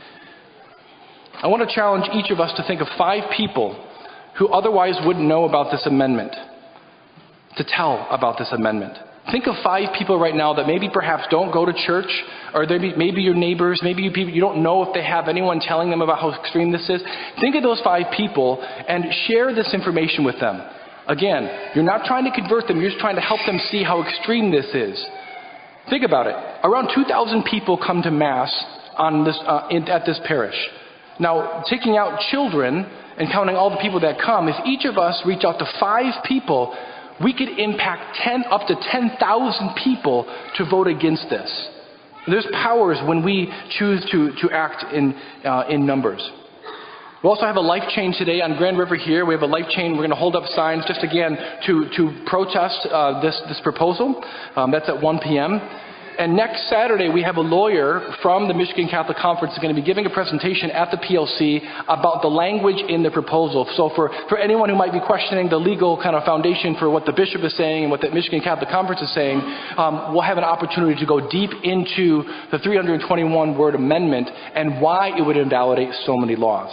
I want to challenge each of us to think of five people who otherwise wouldn't know about this amendment, to tell about this amendment. Think of five people right now that maybe perhaps don't go to church, or maybe, maybe your neighbors, maybe you people, you don't know if they have anyone telling them about how extreme this is. Think of those five people and share this information with them. Again, you're not trying to convert them, you're just trying to help them see how extreme this is. Think about it. Around two thousand people come to Mass on this, uh, in, at this parish. Now, taking out children and counting all the people that come, if each of us reach out to five people, we could impact ten, up to ten thousand people to vote against this. There's powers when we choose to, to act in, uh, in numbers. We also have a life chain today on Grand River here. We have a life chain. We're going to hold up signs just again to, to protest uh, this, this proposal. Um, that's at one p.m. And next Saturday, we have a lawyer from the Michigan Catholic Conference who's going to be giving a presentation at the P L C about the language in the proposal. So for, for anyone who might be questioning the legal kind of foundation for what the bishop is saying and what the Michigan Catholic Conference is saying, um, we'll have an opportunity to go deep into the three hundred twenty-one word amendment and why it would invalidate so many laws.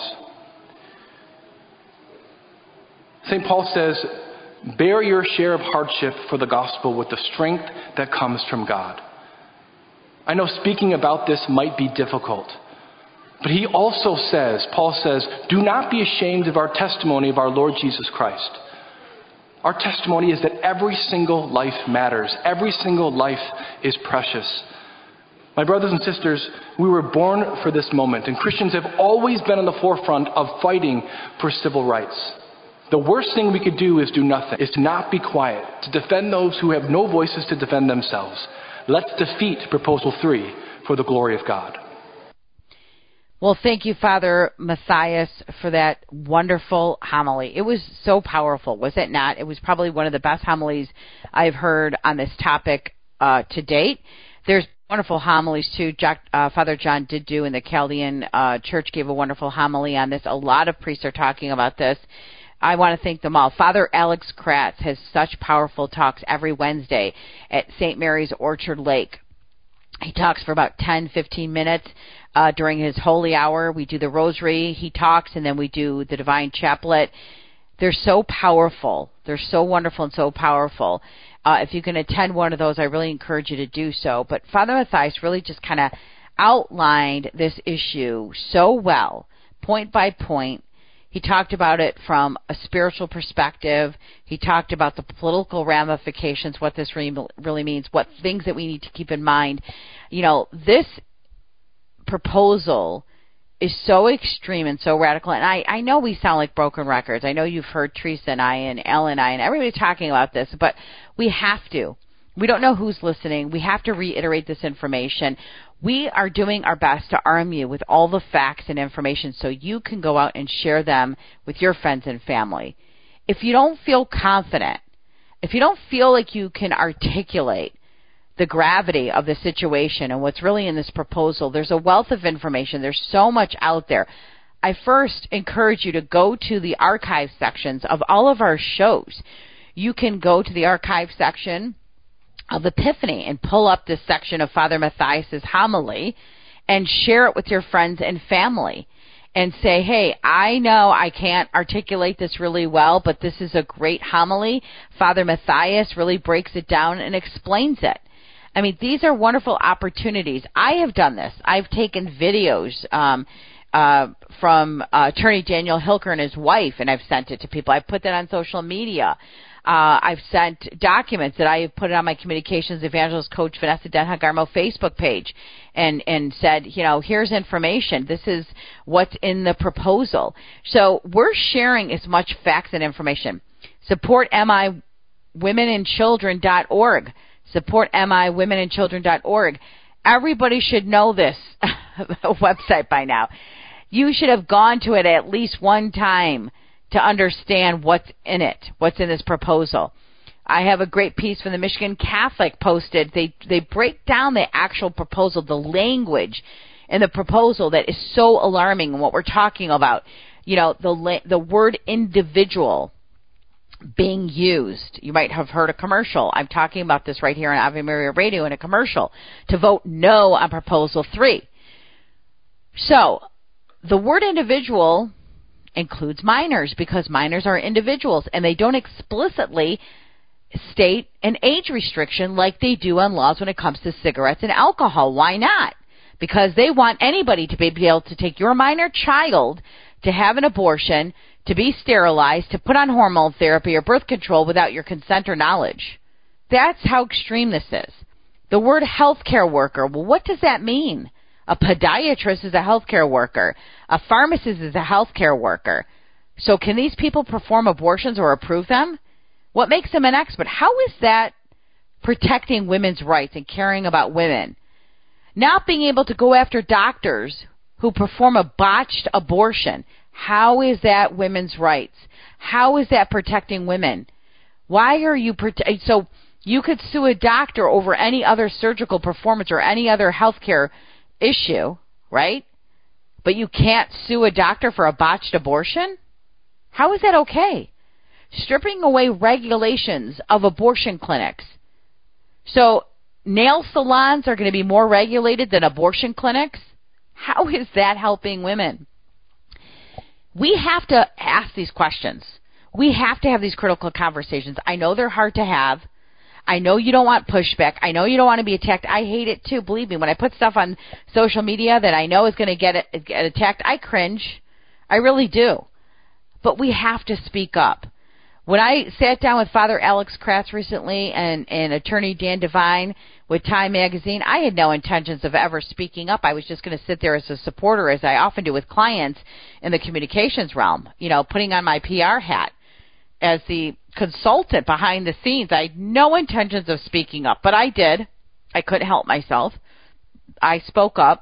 Saint Paul says, bear your share of hardship for the gospel with the strength that comes from God. I know speaking about this might be difficult, but he also says, Paul says, do not be ashamed of our testimony of our Lord Jesus Christ. Our testimony is that every single life matters. Every single life is precious. My brothers and sisters, we were born for this moment, and Christians have always been on the forefront of fighting for civil rights. The worst thing we could do is do nothing, is to not be quiet, to defend those who have no voices to defend themselves. Let's defeat Proposal three for the glory of God. Well, thank you, Father Matthias, for that wonderful homily. It was so powerful, was it not? It was probably one of the best homilies I've heard on this topic uh, to date. There's wonderful homilies, too. Jack, uh, Father John did do, and the Chaldean uh, Church gave a wonderful homily on this. A lot of priests are talking about this. I want to thank them all. Father Alex Kratz has such powerful talks every Wednesday at Saint Mary's Orchard Lake. He talks for about ten, fifteen minutes uh, during his holy hour. We do the rosary, he talks, and then we do the divine chaplet. They're so powerful. They're so wonderful and so powerful. Uh, if you can attend one of those, I really encourage you to do so. But Father Matthias really just kind of outlined this issue so well, point by point. He talked about it from a spiritual perspective. He talked about the political ramifications, what this really, really means, what things that we need to keep in mind. You know, this proposal is so extreme and so radical. And I, I know we sound like broken records. I know you've heard Teresa and I and Ellen and I and everybody talking about this, but we have to. We don't know who's listening. We have to reiterate this information. We are doing our best to arm you with all the facts and information so you can go out and share them with your friends and family. If you don't feel confident, if you don't feel like you can articulate the gravity of the situation and what's really in this proposal, there's a wealth of information. There's so much out there. I first encourage you to go to the archive sections of all of our shows. You can go to the archive section of Epiphany and pull up this section of Father Matthias's homily and share it with your friends and family and say, hey, I know I can't articulate this really well, but this is a great homily. Father Matthias really breaks it down and explains it. I mean, these are wonderful opportunities. I have done this. I've taken videos um, uh, from uh, Attorney Daniel Hilker and his wife, and I've sent it to people. I've put that on social media. Uh, I've sent documents that I have put it on my Communications Evangelist Coach Vanessa Denha-Garmo Facebook page and, and said, you know, here's information. This is what's in the proposal. So we're sharing as much facts and information. Support M I women and children dot org. Support M I women and children dot org. Everybody should know this website by now. You should have gone to it at least one time to understand what's in it, what's in this proposal. I have a great piece from the Michigan Catholic posted. They they break down the actual proposal, the language in the proposal that is so alarming and what we're talking about. You know, the the word individual being used. You might have heard a commercial. I'm talking about this right here on Ave Maria Radio in a commercial to vote no on Proposal three. So, the word individual includes minors because minors are individuals and they don't explicitly state an age restriction like they do on laws when it comes to cigarettes and alcohol. Why not? Because they want anybody to be able to take your minor child to have an abortion, to be sterilized, to put on hormone therapy or birth control without your consent or knowledge. That's how extreme this is. The word healthcare worker, well, what does that mean? A podiatrist is a healthcare worker. A pharmacist is a healthcare worker. So can these people perform abortions or approve them? What makes them an expert? How is that protecting women's rights and caring about women? Not being able to go after doctors who perform a botched abortion. How is that women's rights? How is that protecting women? Why are you prote- so you could sue a doctor over any other surgical performance or any other healthcare issue, right? But you can't sue a doctor for a botched abortion? How is that okay? Stripping away regulations of abortion clinics. So nail salons are going to be more regulated than abortion clinics? How is that helping women? We have to ask these questions. We have to have these critical conversations. I know they're hard to have. I know you don't want pushback. I know you don't want to be attacked. I hate it too. Believe me, when I put stuff on social media that I know is going to get, it, get attacked, I cringe. I really do. But we have to speak up. When I sat down with Father Alex Kratz recently and, and Attorney Dan Devine with Time Magazine, I had no intentions of ever speaking up. I was just going to sit there as a supporter, as I often do with clients in the communications realm, you know, putting on my P R hat. As the consultant behind the scenes, I had no intentions of speaking up, but I did. I couldn't help myself. I spoke up,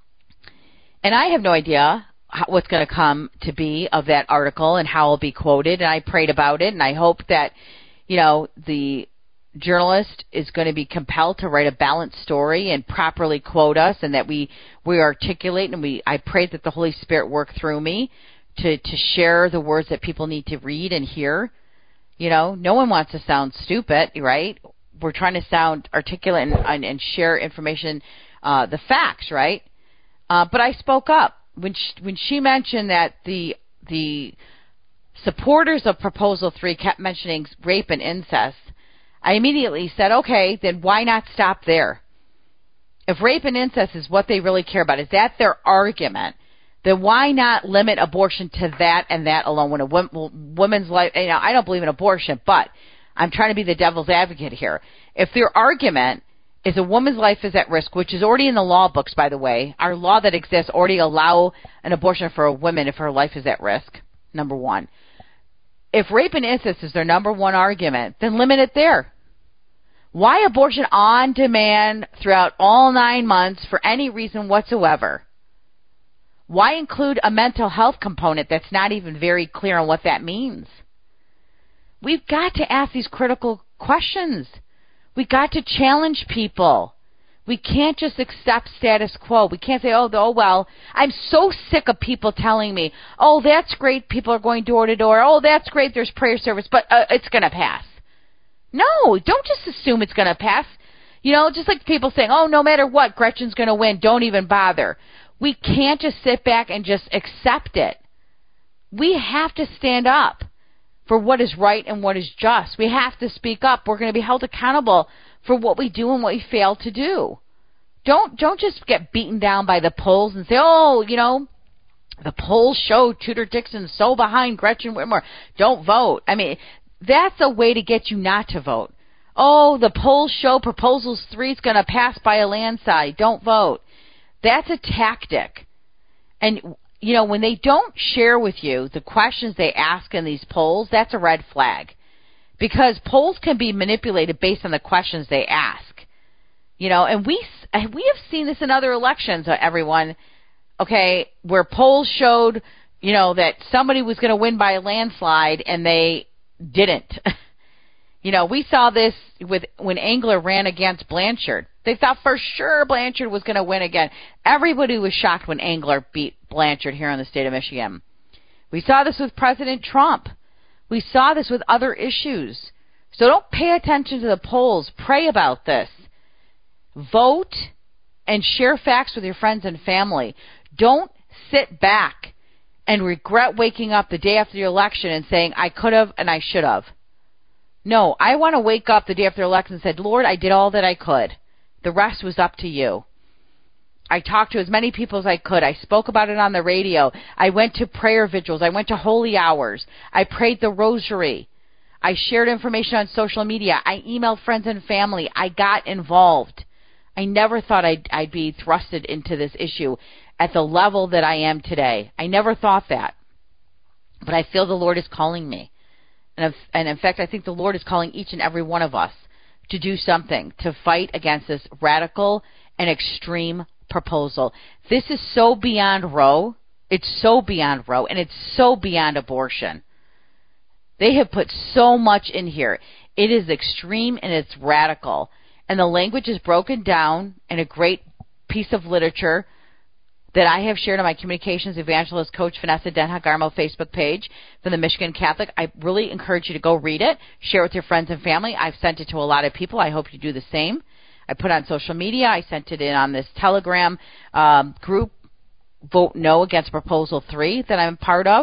and I have no idea how, what's going to come to be of that article and how it'll be quoted, and I prayed about it, and I hope that, you know, the journalist is going to be compelled to write a balanced story and properly quote us, and that we, we articulate, and we I prayed that the Holy Spirit work through me to, to share the words that people need to read and hear. You know, no one wants to sound stupid, right? We're trying to sound articulate and, and, and share information, uh, the facts, right? Uh, but I spoke up. When she, when she mentioned that the the supporters of Proposal three kept mentioning rape and incest, I immediately said, okay, then why not stop there? If rape and incest is what they really care about, is that their argument, then why not limit abortion to that and that alone? When a woman's life, you know, I don't believe in abortion, but I'm trying to be the devil's advocate here. If their argument if a woman's life is at risk, which is already in the law books, by the way, our law that exists already allow an abortion for a woman if her life is at risk, number one. If rape and incest is their number one argument, then limit it there. Why abortion on demand throughout all nine months for any reason whatsoever? Why include a mental health component that's not even very clear on what that means? We've got to ask these critical questions. We've got to challenge people. We can't just accept status quo. We can't say, oh, oh, well, I'm so sick of people telling me, oh, that's great, people are going door to door. Oh, that's great, there's prayer service, but uh, it's going to pass. No, don't just assume it's going to pass. You know, just like people saying, oh, no matter what, Gretchen's going to win, don't even bother. We can't just sit back and just accept it. We have to stand up for what is right and what is just. We have to speak up. We're going to be held accountable for what we do and what we fail to do. Don't don't just get beaten down by the polls and say, oh, you know, the polls show Tudor Dixon so behind Gretchen Whitmer. Don't vote. I mean, that's a way to get you not to vote. Oh, the polls show Proposals three is going to pass by a landslide. Don't vote. That's a tactic. And, you know, when they don't share with you the questions they ask in these polls, that's a red flag. Because polls can be manipulated based on the questions they ask. You know, and we we have seen this in other elections, everyone, okay, where polls showed, you know, that somebody was going to win by a landslide and they didn't. You know, we saw this with when Engler ran against Blanchard. They thought for sure Blanchard was going to win again. Everybody was shocked when Engler beat Blanchard here in the state of Michigan. We saw this with President Trump. We saw this with other issues. So don't pay attention to the polls. Pray about this. Vote and share facts with your friends and family. Don't sit back and regret waking up the day after the election and saying, I could have and I should have. No, I want to wake up the day after the election and say, Lord, I did all that I could. The rest was up to you. I talked to as many people as I could. I spoke about it on the radio. I went to prayer vigils. I went to holy hours. I prayed the rosary. I shared information on social media. I emailed friends and family. I got involved. I never thought I'd, I'd be thrusted into this issue at the level that I am today. I never thought that. But I feel the Lord is calling me. And, if, and in fact, I think the Lord is calling each and every one of us to do something, to fight against this radical and extreme proposal. This is so beyond Roe. It's so beyond Roe, and it's so beyond abortion. They have put so much in here. It is extreme and it's radical. And the language is broken down in a great piece of literature that I have shared on my Communications Evangelist Coach Vanessa Denha-Garmo Facebook page from the Michigan Catholic. I really encourage you to go read it, share it with your friends and family. I've sent it to a lot of people. I hope you do the same. I put it on social media. I sent it in on this Telegram um, group, Vote No Against Proposal three, that I'm part of.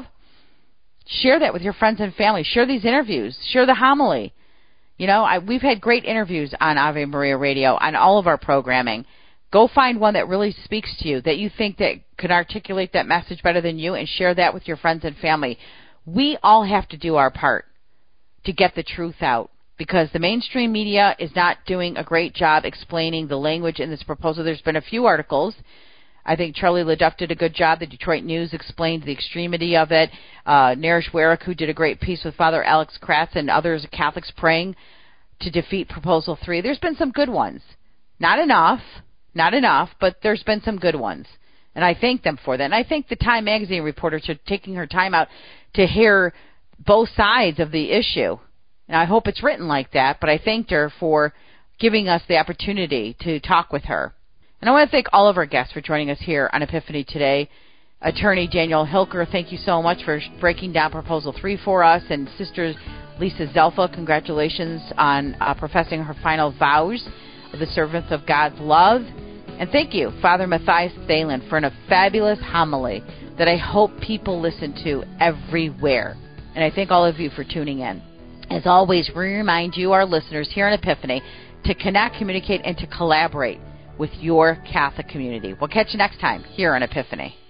Share that with your friends and family. Share these interviews. Share the homily. You know, I, we've had great interviews on Ave Maria Radio, on all of our programming. Go find one that really speaks to you, that you think that could articulate that message better than you, and share that with your friends and family. We all have to do our part to get the truth out, because the mainstream media is not doing a great job explaining the language in this proposal. There's been a few articles. I think Charlie LeDuff did a good job. The Detroit News explained the extremity of it. Uh, Narish Warrick, who did a great piece with Father Alex Kratz and others, Catholics praying to defeat Proposal three. There's been some good ones. Not enough. Not enough, but there's been some good ones. And I thank them for that. And I thank the Time Magazine reporter for taking her time out to hear both sides of the issue. And I hope it's written like that, but I thanked her for giving us the opportunity to talk with her. And I want to thank all of our guests for joining us here on Epiphany today. Attorney Daniel Hilker, thank you so much for breaking down Proposal three for us. And Sister Lisa Zelfa, congratulations on uh, professing her final vows of the servants of God's love. And thank you, Father Matthias Thalen, for a fabulous homily that I hope people listen to everywhere. And I thank all of you for tuning in. As always, we remind you, our listeners here on Epiphany, to connect, communicate, and to collaborate with your Catholic community. We'll catch you next time here on Epiphany.